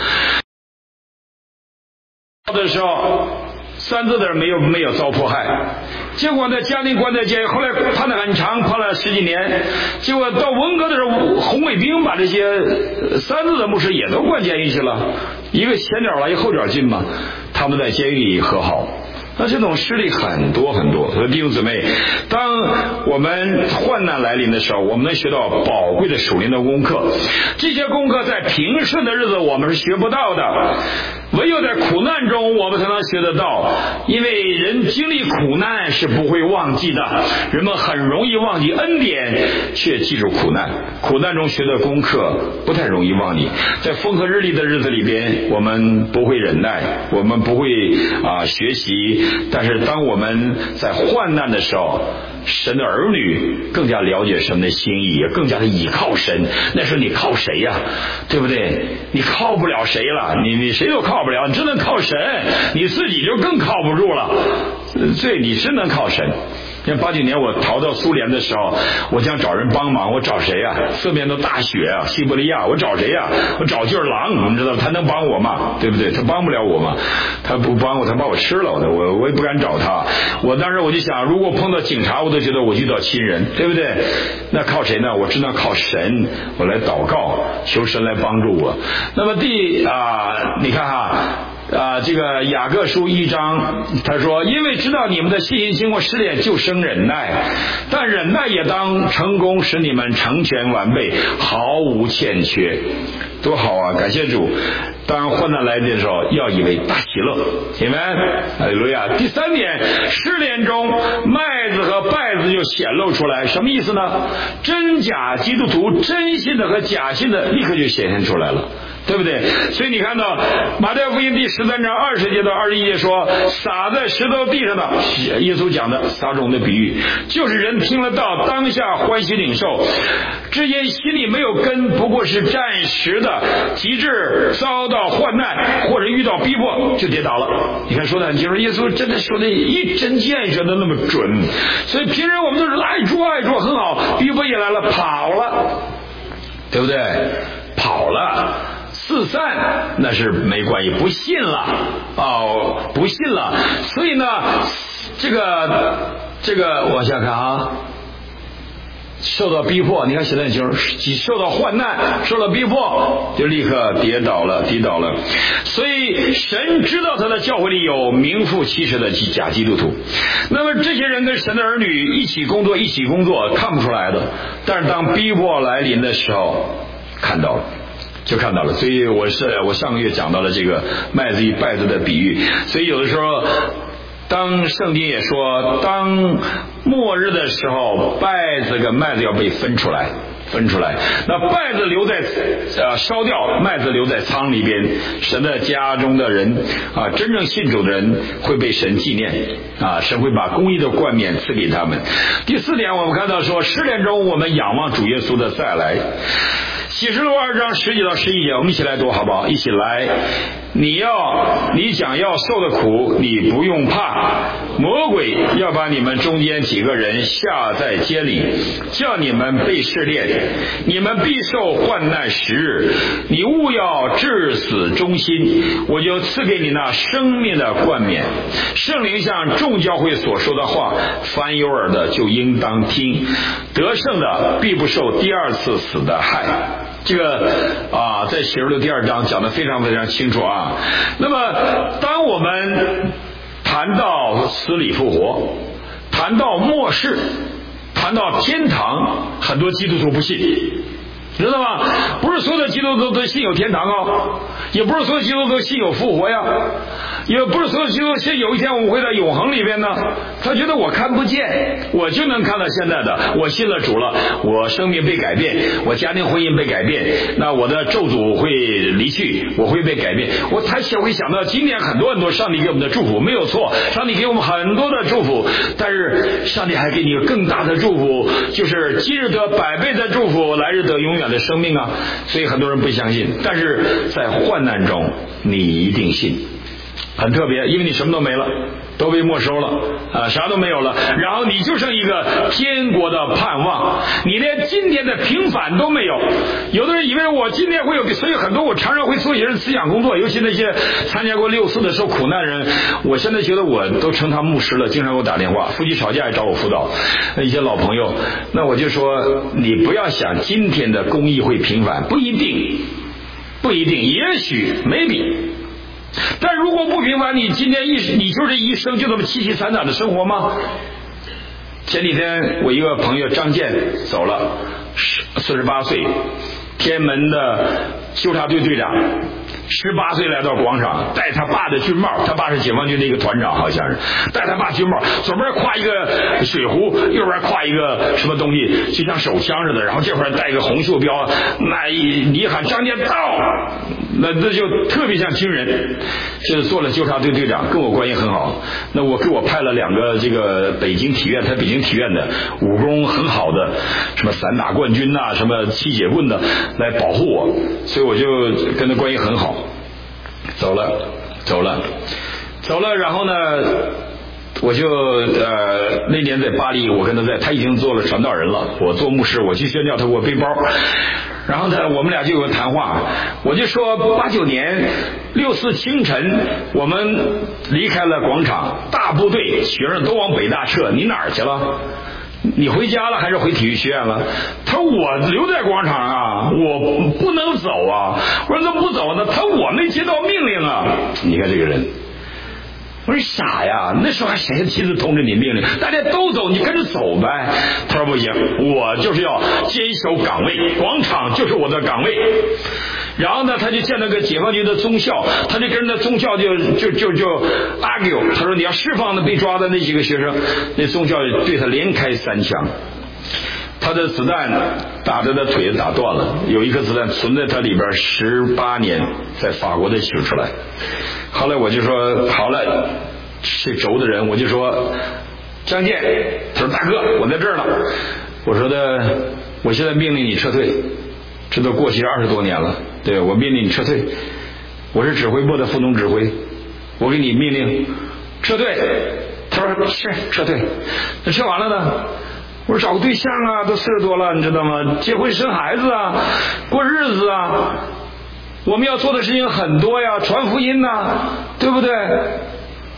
的时候三字的人没有没有遭迫害，结果呢家庭关在监狱，后来判得很长，判了十几年。结果到文革的时候，红卫兵把这些三字的牧师也都关监狱去了，一个前脚来一个后脚进嘛，他们在监狱里和好。那这种事例很多很多。所以弟兄姊妹，当我们患难来临的时候，我们能学到宝贵的属灵的功课，这些功课在平顺的日子我们是学不到的，唯有在苦难中我们才能学得到。因为人经历苦难是不会忘记的，人们很容易忘记恩典，却记住苦难。苦难中学的功课不太容易忘记。在风和日丽的日子里边，我们不会忍耐，我们不会啊学习，但是当我们在患难的时候，神的儿女更加了解神的心意，也更加的倚靠神。那时候你靠谁呀、啊？对不对？你靠不了谁了，你你谁都靠不了，你只能靠神，你自己就更靠不住了。所以你只能靠神。像八九年我逃到苏联的时候，我想找人帮忙，我找谁啊？四面都大雪啊，西伯利亚，我找谁啊？我找就是狼，你知道他能帮我吗？对不对？他帮不了我嘛，他不帮我，他把我吃了，我我也不敢找他。我当时我就想，如果碰到警察，我都觉得我遇到亲人，对不对？那靠谁呢？我只能靠神，我来祷告，求神来帮助我。那么第啊，你看哈。啊，这个雅各书一章，他说：“因为知道你们的信心经过试炼，就生忍耐，但忍耐也当成功，使你们成全完备，毫无欠缺。”多好啊！感谢主。当患难来临的时候，要以为大喜乐。阿们，哈利路亚。第三点，试炼中麦子和稗子就显露出来，什么意思呢？真假基督徒，真信的和假信的，立刻就显现出来了。对不对？所以你看到马太福音第十三章二十节到二十一节说，撒在石头地上的，耶稣讲的撒种的比喻，就是人听了道，当下欢喜领受，至因心里没有根，不过是暂时的，极致遭到患难或者遇到逼迫就跌倒了。你看说的很清楚，耶稣真的说的一针见血的那么准。所以平时我们都是爱主爱主很好，逼迫也来了，跑了，对不对？跑了。四散那是没关系，不信了哦，不信了。所以呢，这个这个往下看啊，受到逼迫，你看写的很清楚，受到患难，受到逼迫，就立刻跌倒了，跌倒了。所以神知道他的教会里有名副其实的假基督徒。那么这些人跟神的儿女一起工作，一起工作看不出来的，但是当逼迫来临的时候，看到了。就看到了，所以我是我上个月讲到了这个麦子与稗子的比喻，所以有的时候，当圣经也说，当末日的时候，稗子跟麦子要被分出来，分出来。那稗子留在呃烧掉，麦子留在仓里边，神的家中的人啊，真正信主的人会被神纪念啊，神会把公义的冠冕赐给他们。第四点，我们看到说，试炼中我们仰望主耶稣的再来。启示录二章十几到十一节，我们一起来读好不好？一起来。你要你讲要受的苦，你不用怕。魔鬼要把你们中间几个人下在监里，叫你们被试炼，你们必受患难十日。你务要至死忠心，我就赐给你那生命的冠冕。圣灵向众教会所说的话，凡有耳的就应当听。得胜的必不受第二次死的害。这个啊，在启示录第二章讲得非常非常清楚啊。那么，当我们谈到死里复活，谈到末世，谈到天堂，很多基督徒不信，知道吗？不是所有的基督徒都信有天堂哦，也不是所有基督徒都信有复活呀，也不是所有基督徒信有一天我们会在永恒里边呢。他觉得我看不见，我就能看到现在的。我信了主了，我生命被改变，我家庭婚姻被改变，那我的咒诅会离去，我会被改变。我才想会想到今年很多很多上帝给我们的祝福，没有错，上帝给我们很多的祝福，但是上帝还给你更大的祝福，就是今日得百倍的祝福，来日得永远的生命啊。所以很多人不相信，但是在患难中你一定信。很特别，因为你什么都没了，都被没收了啊，啥都没有了，然后你就剩一个天国的盼望，你连今天的平凡都没有。有的人以为我今天会有，所以很多我常常会做一些思想工作，尤其那些参加过六四的受苦难人，我现在觉得我都成他牧师了，经常给我打电话，夫妻吵架也找我辅导，一些老朋友，那我就说你不要想今天的公益会平凡，不一定，不一定，也许 maybe。但如果不平凡，你今天一你就这一生就这么凄凄惨惨的生活吗？前几天我一个朋友张健走了，四十八岁，天门的纠察队队长，十八岁来到广场，戴他爸的军帽，他爸是解放军的一个团长，好像是戴他爸军帽，左边挎一个水壶，右边挎一个什么东西，就像手枪似的，然后这块带一个红袖标，那一你喊张健到，那那就特别像军人，就是做了纠察队队长，跟我关系很好。那我给我派了两个这个北京体院，他北京体院的武功很好的，什么散打冠军呐、啊，什么七节棍的来保护我，所以我就跟他关系很好。走了，走了，走了，然后呢？我就呃那年在巴黎，我跟他在，他已经做了传道人了，我做牧师，我去宣教，他给我背包，然后呢我们俩就有个谈话，我就说八九年六四清晨我们离开了广场，大部队学生都往北大撤，你哪儿去了？你回家了还是回体育学院了？他说我留在广场啊，我不能走啊。我说怎么不走呢？他说我没接到命令啊。你看这个人，我说傻呀，那时候还谁亲自通知你命令？大家都走，你跟着走呗。他说不行，我就是要坚守岗位，广场就是我的岗位。然后呢，他就见到个解放军的中校，他就跟那中校就就就就 argue， 他说你要释放的被抓的那几个学生，那中校对他连开三枪，他的子弹打着他腿打断了，有一颗子弹存在他里边十八年，在法国的取出来。后来我就说好了，这轴的人，我就说张健，他说大哥，我在这儿呢。我说的，我现在命令你撤退。这都过去二十多年了，对，我命令你撤退，我是指挥部的副总指挥，我给你命令撤退。他说是撤退。那撤完了呢？我说找个对象啊，都四十多了，你知道吗？结婚生孩子啊，过日子啊，我们要做的事情很多呀，传福音呐、啊，对不对？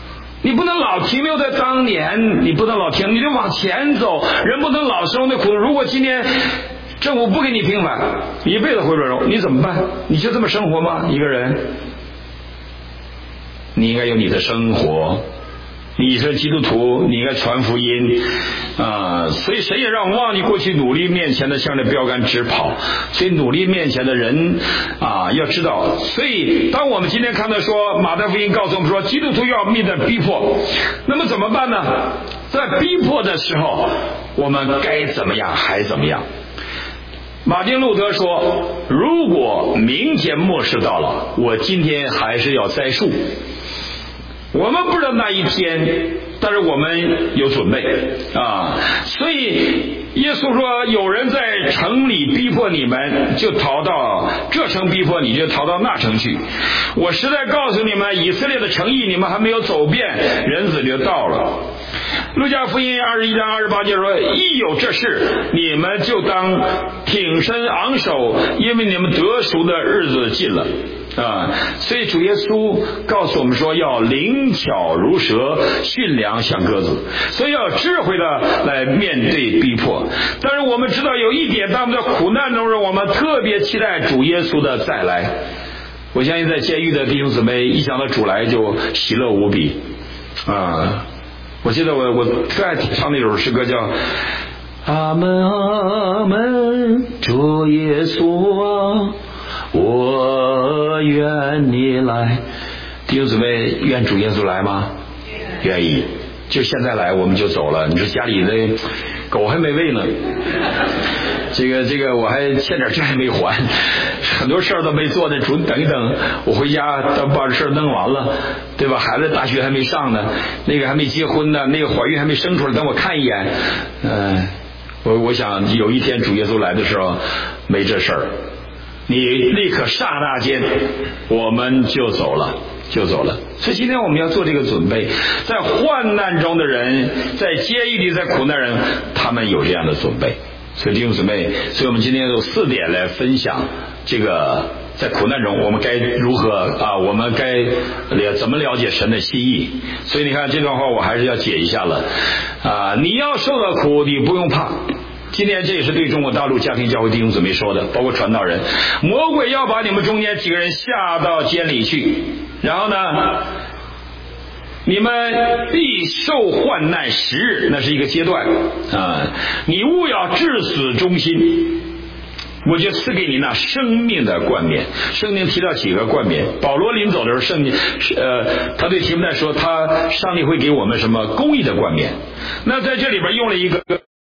你不能老停留在当年，你不能老停，你得往前走。人不能老受那苦。如果今天政府不给你平反，一辈子会软弱，你怎么办？你就这么生活吗？一个人，你应该有你的生活。你是基督徒，你应该传福音啊、呃！所以神也让我们忘记过去努力面前的向着标杆直跑。所以努力面前的人啊、呃，要知道。所以当我们今天看到说马太福音告诉我们说，基督徒要面对逼迫，那么怎么办呢？在逼迫的时候，我们该怎么样还怎么样？马丁路德说，如果明天末世到了，我今天还是要栽树。我们不知道那一天，但是我们有准备啊。所以耶稣说，有人在城里逼迫你们，就逃到这城逼迫你，就逃到那城去。我实在告诉你们，以色列的城邑你们还没有走遍，人子就到了。路加福音二十一章二十八节说，一有这事，你们就当挺身昂首，因为你们得赎的日子近了啊。所以主耶稣告诉我们说，要灵巧如蛇，驯良像鸽子，所以要智慧的来面对逼迫。但是我们知道有一点，当我们在苦难中时，我们特别期待主耶稣的再来。我相信在监狱的弟兄姊妹一想到主来就喜乐无比啊。我记得我我特爱唱那首诗歌，叫阿门阿门，主耶稣啊，我愿你来。弟兄姊妹，愿主耶稣来吗？愿意。就现在来，我们就走了。你说家里的狗还没喂呢，这个这个我还欠点债没还，很多事儿都没做呢。主等一等，我回家等把这事儿弄完了，对吧？孩子大学还没上呢，那个还没结婚呢，那个怀孕还没生出来，等我看一眼。嗯、呃，我我想有一天主耶稣来的时候，没这事儿，你立刻刹那间我们就走了。就走了。所以今天我们要做这个准备，在患难中的人，在监狱里，在苦难人，他们有这样的准备。所以弟兄姊妹，所以我们今天有四点来分享这个在苦难中我们该如何啊，我们该了怎么了解神的心意。所以你看这段话我还是要解一下了啊，你要受到苦，你不用怕。今天这也是对中国大陆家庭教会弟兄姊妹说的，包括传道人，魔鬼要把你们中间几个人下到监里去，然后呢你们必受患难十日，那是一个阶段啊。你务要至死忠心，我就赐给你那生命的冠冕。圣经提到几个冠冕，保罗临走的时候，圣经呃，他对提摩太说，他上帝会给我们什么公义的冠冕。那在这里边用了一个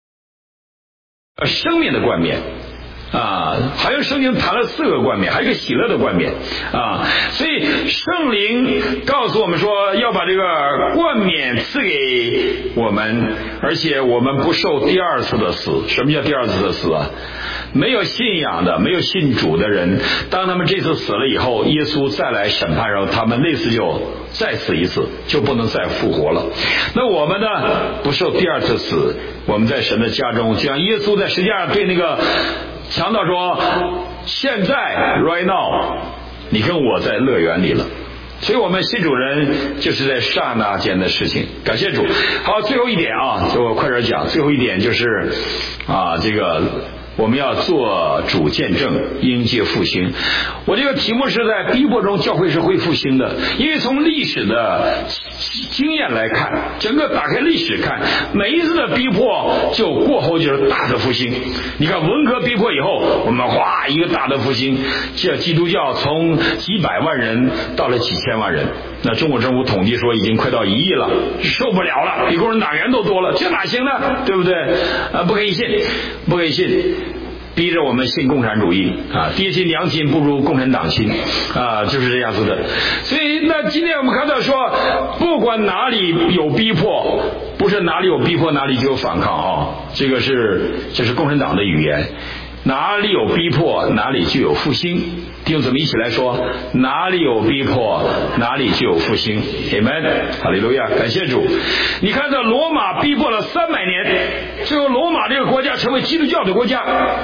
生命的冠冕啊，还有圣经谈了四个冠冕，还有一个喜乐的冠冕啊。所以圣灵告诉我们说，要把这个冠冕赐给我们，而且我们不受第二次的死。什么叫第二次的死啊？没有信仰的，没有信主的人，当他们这次死了以后，耶稣再来审判，然后他们那次就再死一次，就不能再复活了。那我们呢，不受第二次死，我们在神的家中，就像耶稣在十字架上对那个强盗说，现在 right now 你跟我在乐园里了。所以我们信主人就是在刹那间的事情，感谢主。好，最后一点啊，就我快点讲，最后一点就是啊，这个我们要做主见证，应届复兴。我这个题目是在逼迫中教会是会复兴的，因为从历史的经验来看，整个打开历史看，每一次的逼迫就过后就是大的复兴。你看文革逼迫以后，我们哗一个大的复兴，这基督教从几百万人到了几千万人，那中国政府统计说已经快到一亿了，受不了了，比共产党员都多了，这哪行呢？对不对？啊，不可以信，不可以信。逼着我们信共产主义啊，爹亲娘亲不如共产党亲啊，就是这样子的。所以那今天我们看到说，不管哪里有逼迫，不是哪里有逼迫哪里就有反抗啊，这个是这是共产党的语言。哪里有逼迫哪里就有复兴。弟兄姊妹一起来说，哪里有逼迫哪里就有复兴。 Amen， 哈利路亚，感谢主。你看这罗马逼迫了三百年，最后罗马这个国家成为基督教的国家，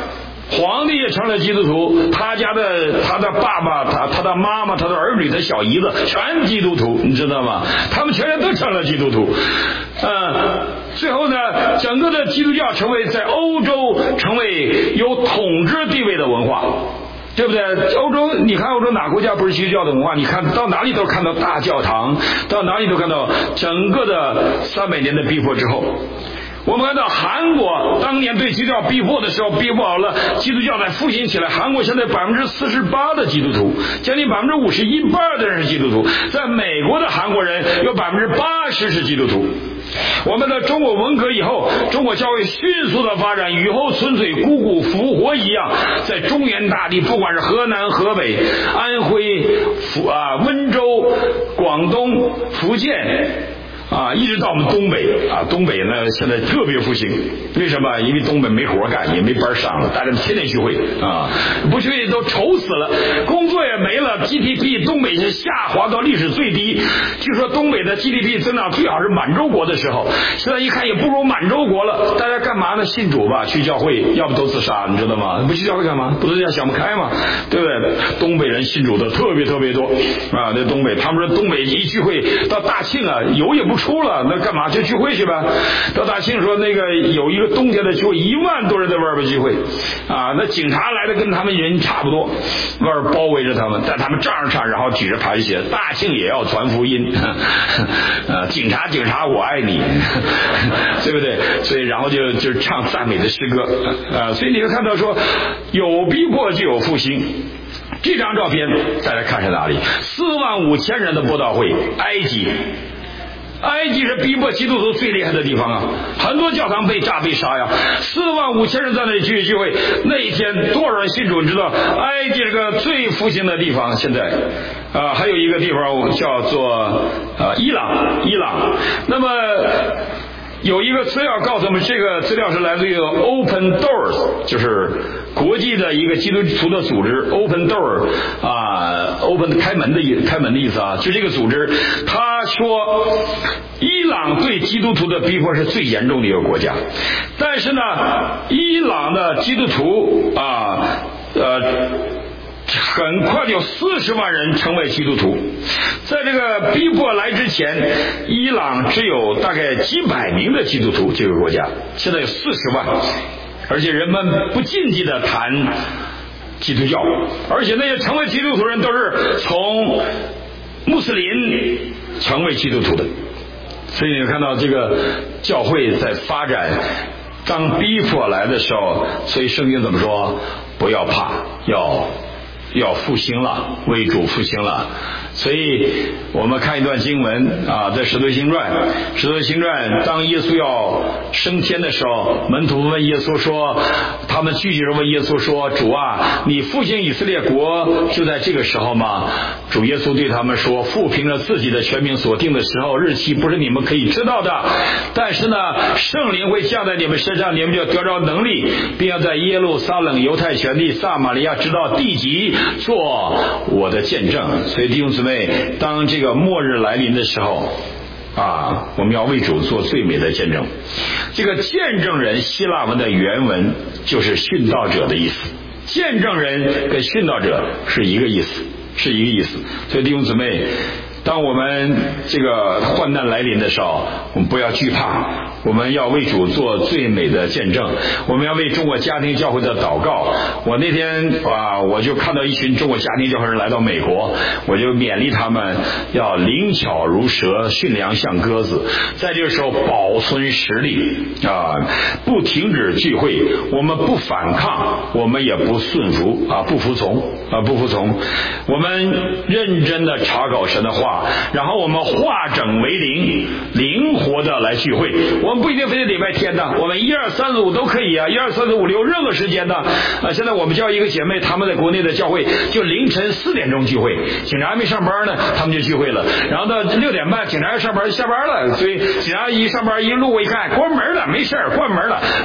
皇帝也成了基督徒，他家的他的爸爸、他他的妈妈、他的儿女、他小姨子全基督徒，你知道吗？他们全人都成了基督徒。呃，最后呢，整个的基督教成为在欧洲成为有统治地位的文化。对不对？欧洲，你看欧洲哪国家不是基督教的文化？你看到哪里都看到大教堂，到哪里都看到整个的三百年的逼迫之后。我们看到韩国当年对基督教逼迫的时候，逼迫好了，基督教才复兴起来。韩国现在百分之四十八的基督徒，将近百分之五十一半的人是基督徒。在美国的韩国人有百分之八十是基督徒。我们的中国文革以后，中国教会迅速的发展，雨后春笋、汩汩复活一样，在中原大地，不管是河南、河北、安徽、福啊、温州、广东、福建。啊，一直到我们东北啊，东北呢现在特别复兴，为什么？因为东北没活干，也没班上了，大家天天聚会啊，不聚会都愁死了，工作也没了 ，G D P 东北是下滑到历史最低。据说东北的 G D P 增长最好是满洲国的时候，现在一看也不如满洲国了。大家干嘛呢？信主吧，去教会，要不都自杀，你知道吗？不去教会干嘛？不都这样想不开吗？对不对？东北人信主的特别特别多啊，在东北，他们说东北一聚会到大庆啊，油也不出了，那干嘛就聚会去吧？到大庆说那个有一个冬天的聚会，一万多人在外边聚会啊，那警察来的跟他们人差不多，外边包围着他们，在他们帐上，然后举着牌写大庆也要传福音啊，警察警察我爱你对不对？所以然后就就唱赞美的诗歌啊，所以你会看到说有逼迫就有复兴。这张照片大家看是哪里？四万五千人的布道会，埃及。埃及是逼迫基督徒最厉害的地方啊，很多教堂被炸被杀呀，四万五千人在那里聚聚会，那一天多少人信主？你知道，埃及是个最复兴的地方。现在啊、呃，还有一个地方叫做呃伊朗，伊朗。那么有一个资料告诉我们，这个资料是来自于 Open Doors， 就是国际的一个基督徒的组织 Open Door 啊 ，Open 开门的意开门的意思啊，就这个组织，他说伊朗对基督徒的逼迫是最严重的一个国家，但是呢，伊朗的基督徒啊呃。很快就四十万人成为基督徒。在这个逼迫来之前，伊朗只有大概几百名的基督徒，这个国家现在有四十万，而且人们不禁忌的谈基督教，而且那些成为基督徒人都是从穆斯林成为基督徒的。所以你看到这个教会在发展，当逼迫来的时候，所以圣经怎么说？不要怕，要要复兴了，为主复兴了。所以我们看一段经文啊，在使徒行传，使徒行传，当耶稣要升天的时候，门徒问耶稣说，他们聚集着问耶稣说，主啊，你复兴以色列国就在这个时候吗？主耶稣对他们说，父凭着自己的权柄所定的时候日期不是你们可以知道的，但是呢，圣灵会降在你们身上，你们就得着能力，并要在耶路撒冷、犹太全地、撒玛利亚直到地极做我的见证。所以弟兄姊妹，当这个末日来临的时候啊，我们要为主做最美的见证。这个见证人希腊文的原文就是殉道者的意思，见证人跟殉道者是一个意思，是一个意思。所以弟兄姊妹，当我们这个患难来临的时候，我们不要惧怕，我们要为主做最美的见证，我们要为中国家庭教会的祷告。我那天啊，我就看到一群中国家庭教会人来到美国，我就勉励他们要灵巧如蛇，驯良像鸽子，在这个时候保存实力啊，不停止聚会，我们不反抗，我们也不顺服啊，不服从啊，不服从，我们认真的查考神的话，然后我们化整为零，灵活的来聚会。我们不一定非得礼拜天的，我们一二三四五都可以啊，一二三四五六任何时间的啊。现在我们教一个姐妹，他们在国内的教会就凌晨四点钟聚会，警察还没上班呢，他们就聚会了。然后到六点半，警察要上班下班了，所以警察一上班一路过一看，关门了，没事儿，关门了。嗯，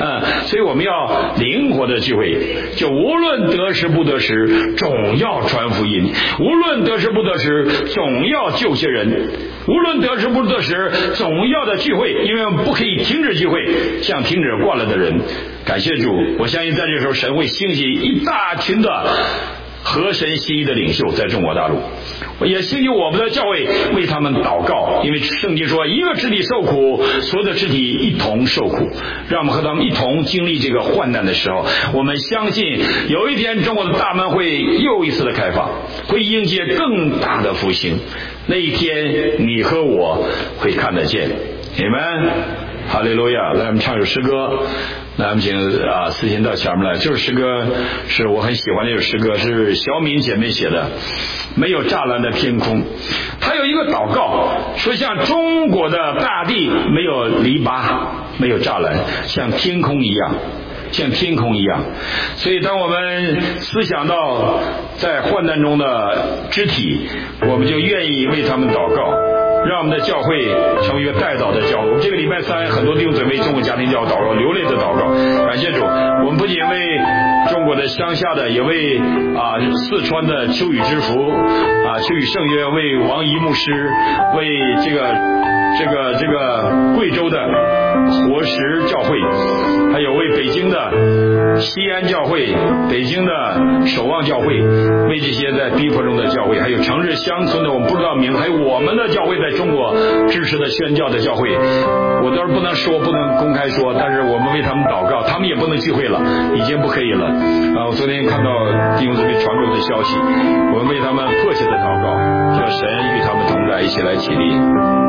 所以我们要灵活的聚会，就无论得时不得时，总要传福音；无论得时不得时，总要救些人；无论得时不得时，总要的聚会，因为我们不可以停止聚会，像停止惯了的人。感谢主，我相信在这时候神会兴起一大群的合神心意的领袖在中国大陆，也兴起我们的教会为他们祷告，因为圣经说一个肢体受苦，所有的肢体一同受苦，让我们和他们一同经历这个患难的时候，我们相信有一天中国的大门会又一次的开放，会迎接更大的复兴，那一天你和我会看得见。你们哈利路亚！来，我们唱首诗歌。那我们请啊思琴到前面来。这首诗歌是我很喜欢的一首诗歌，是小敏姐妹写的，没有栅栏的天空。她有一个祷告，说像中国的大地没有篱笆，没有栅栏，像天空一样，像天空一样。所以当我们思想到在患难中的肢体，我们就愿意为他们祷告，让我们的教会成为一个代祷的教会。我们这个礼拜三很多弟兄姊妹中国家庭教祷告，流泪的祷告。感谢主，我们不仅为中国的乡下的，也为啊四川的秋雨之福啊秋雨圣约，为王怡牧师，为这个这个这个贵州的活石教会，还有为北京的西安教会，北京的守望教会，为这些在逼迫中的教会，还有城市乡村的我们不知道名，还有我们的教会在中国支持的宣教的教会，我倒是不能说，不能公开说，但是我们为他们祷告，他们也不能聚会了，已经不可以了啊！我昨天看到弟兄姊妹传过的消息，我们为他们迫切的祷告，叫神与他们同在，一起来起立。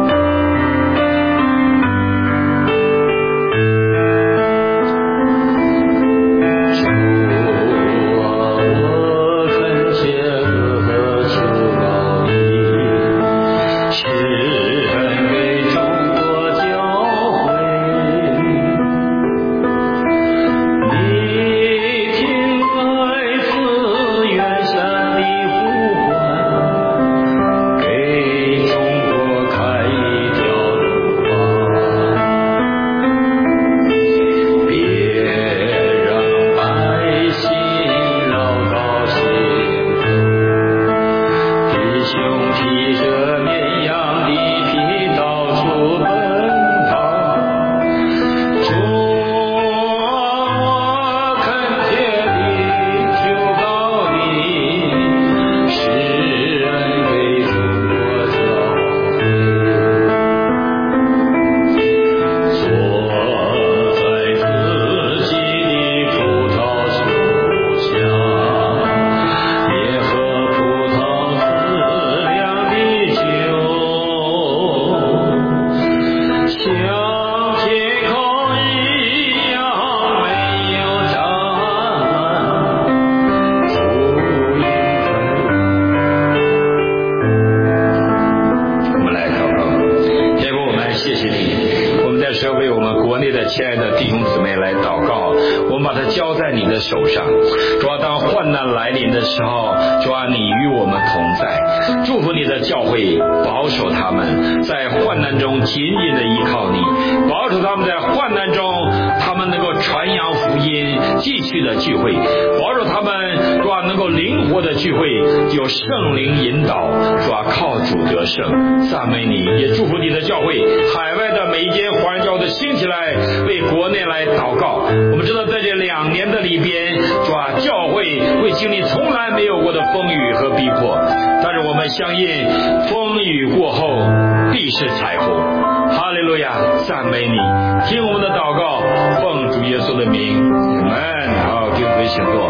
赞美你，也祝福你的教会，海外的每一间华人教会兴起来，为国内来祷告。我们知道在这两年的里边，主啊，教会会经历从来没有过的风雨和逼迫，但是我们相信风雨过后必是彩虹。哈利路亚，赞美你，听我们的祷告，奉主耶稣的名，阿们。好，弟兄姊妹请坐。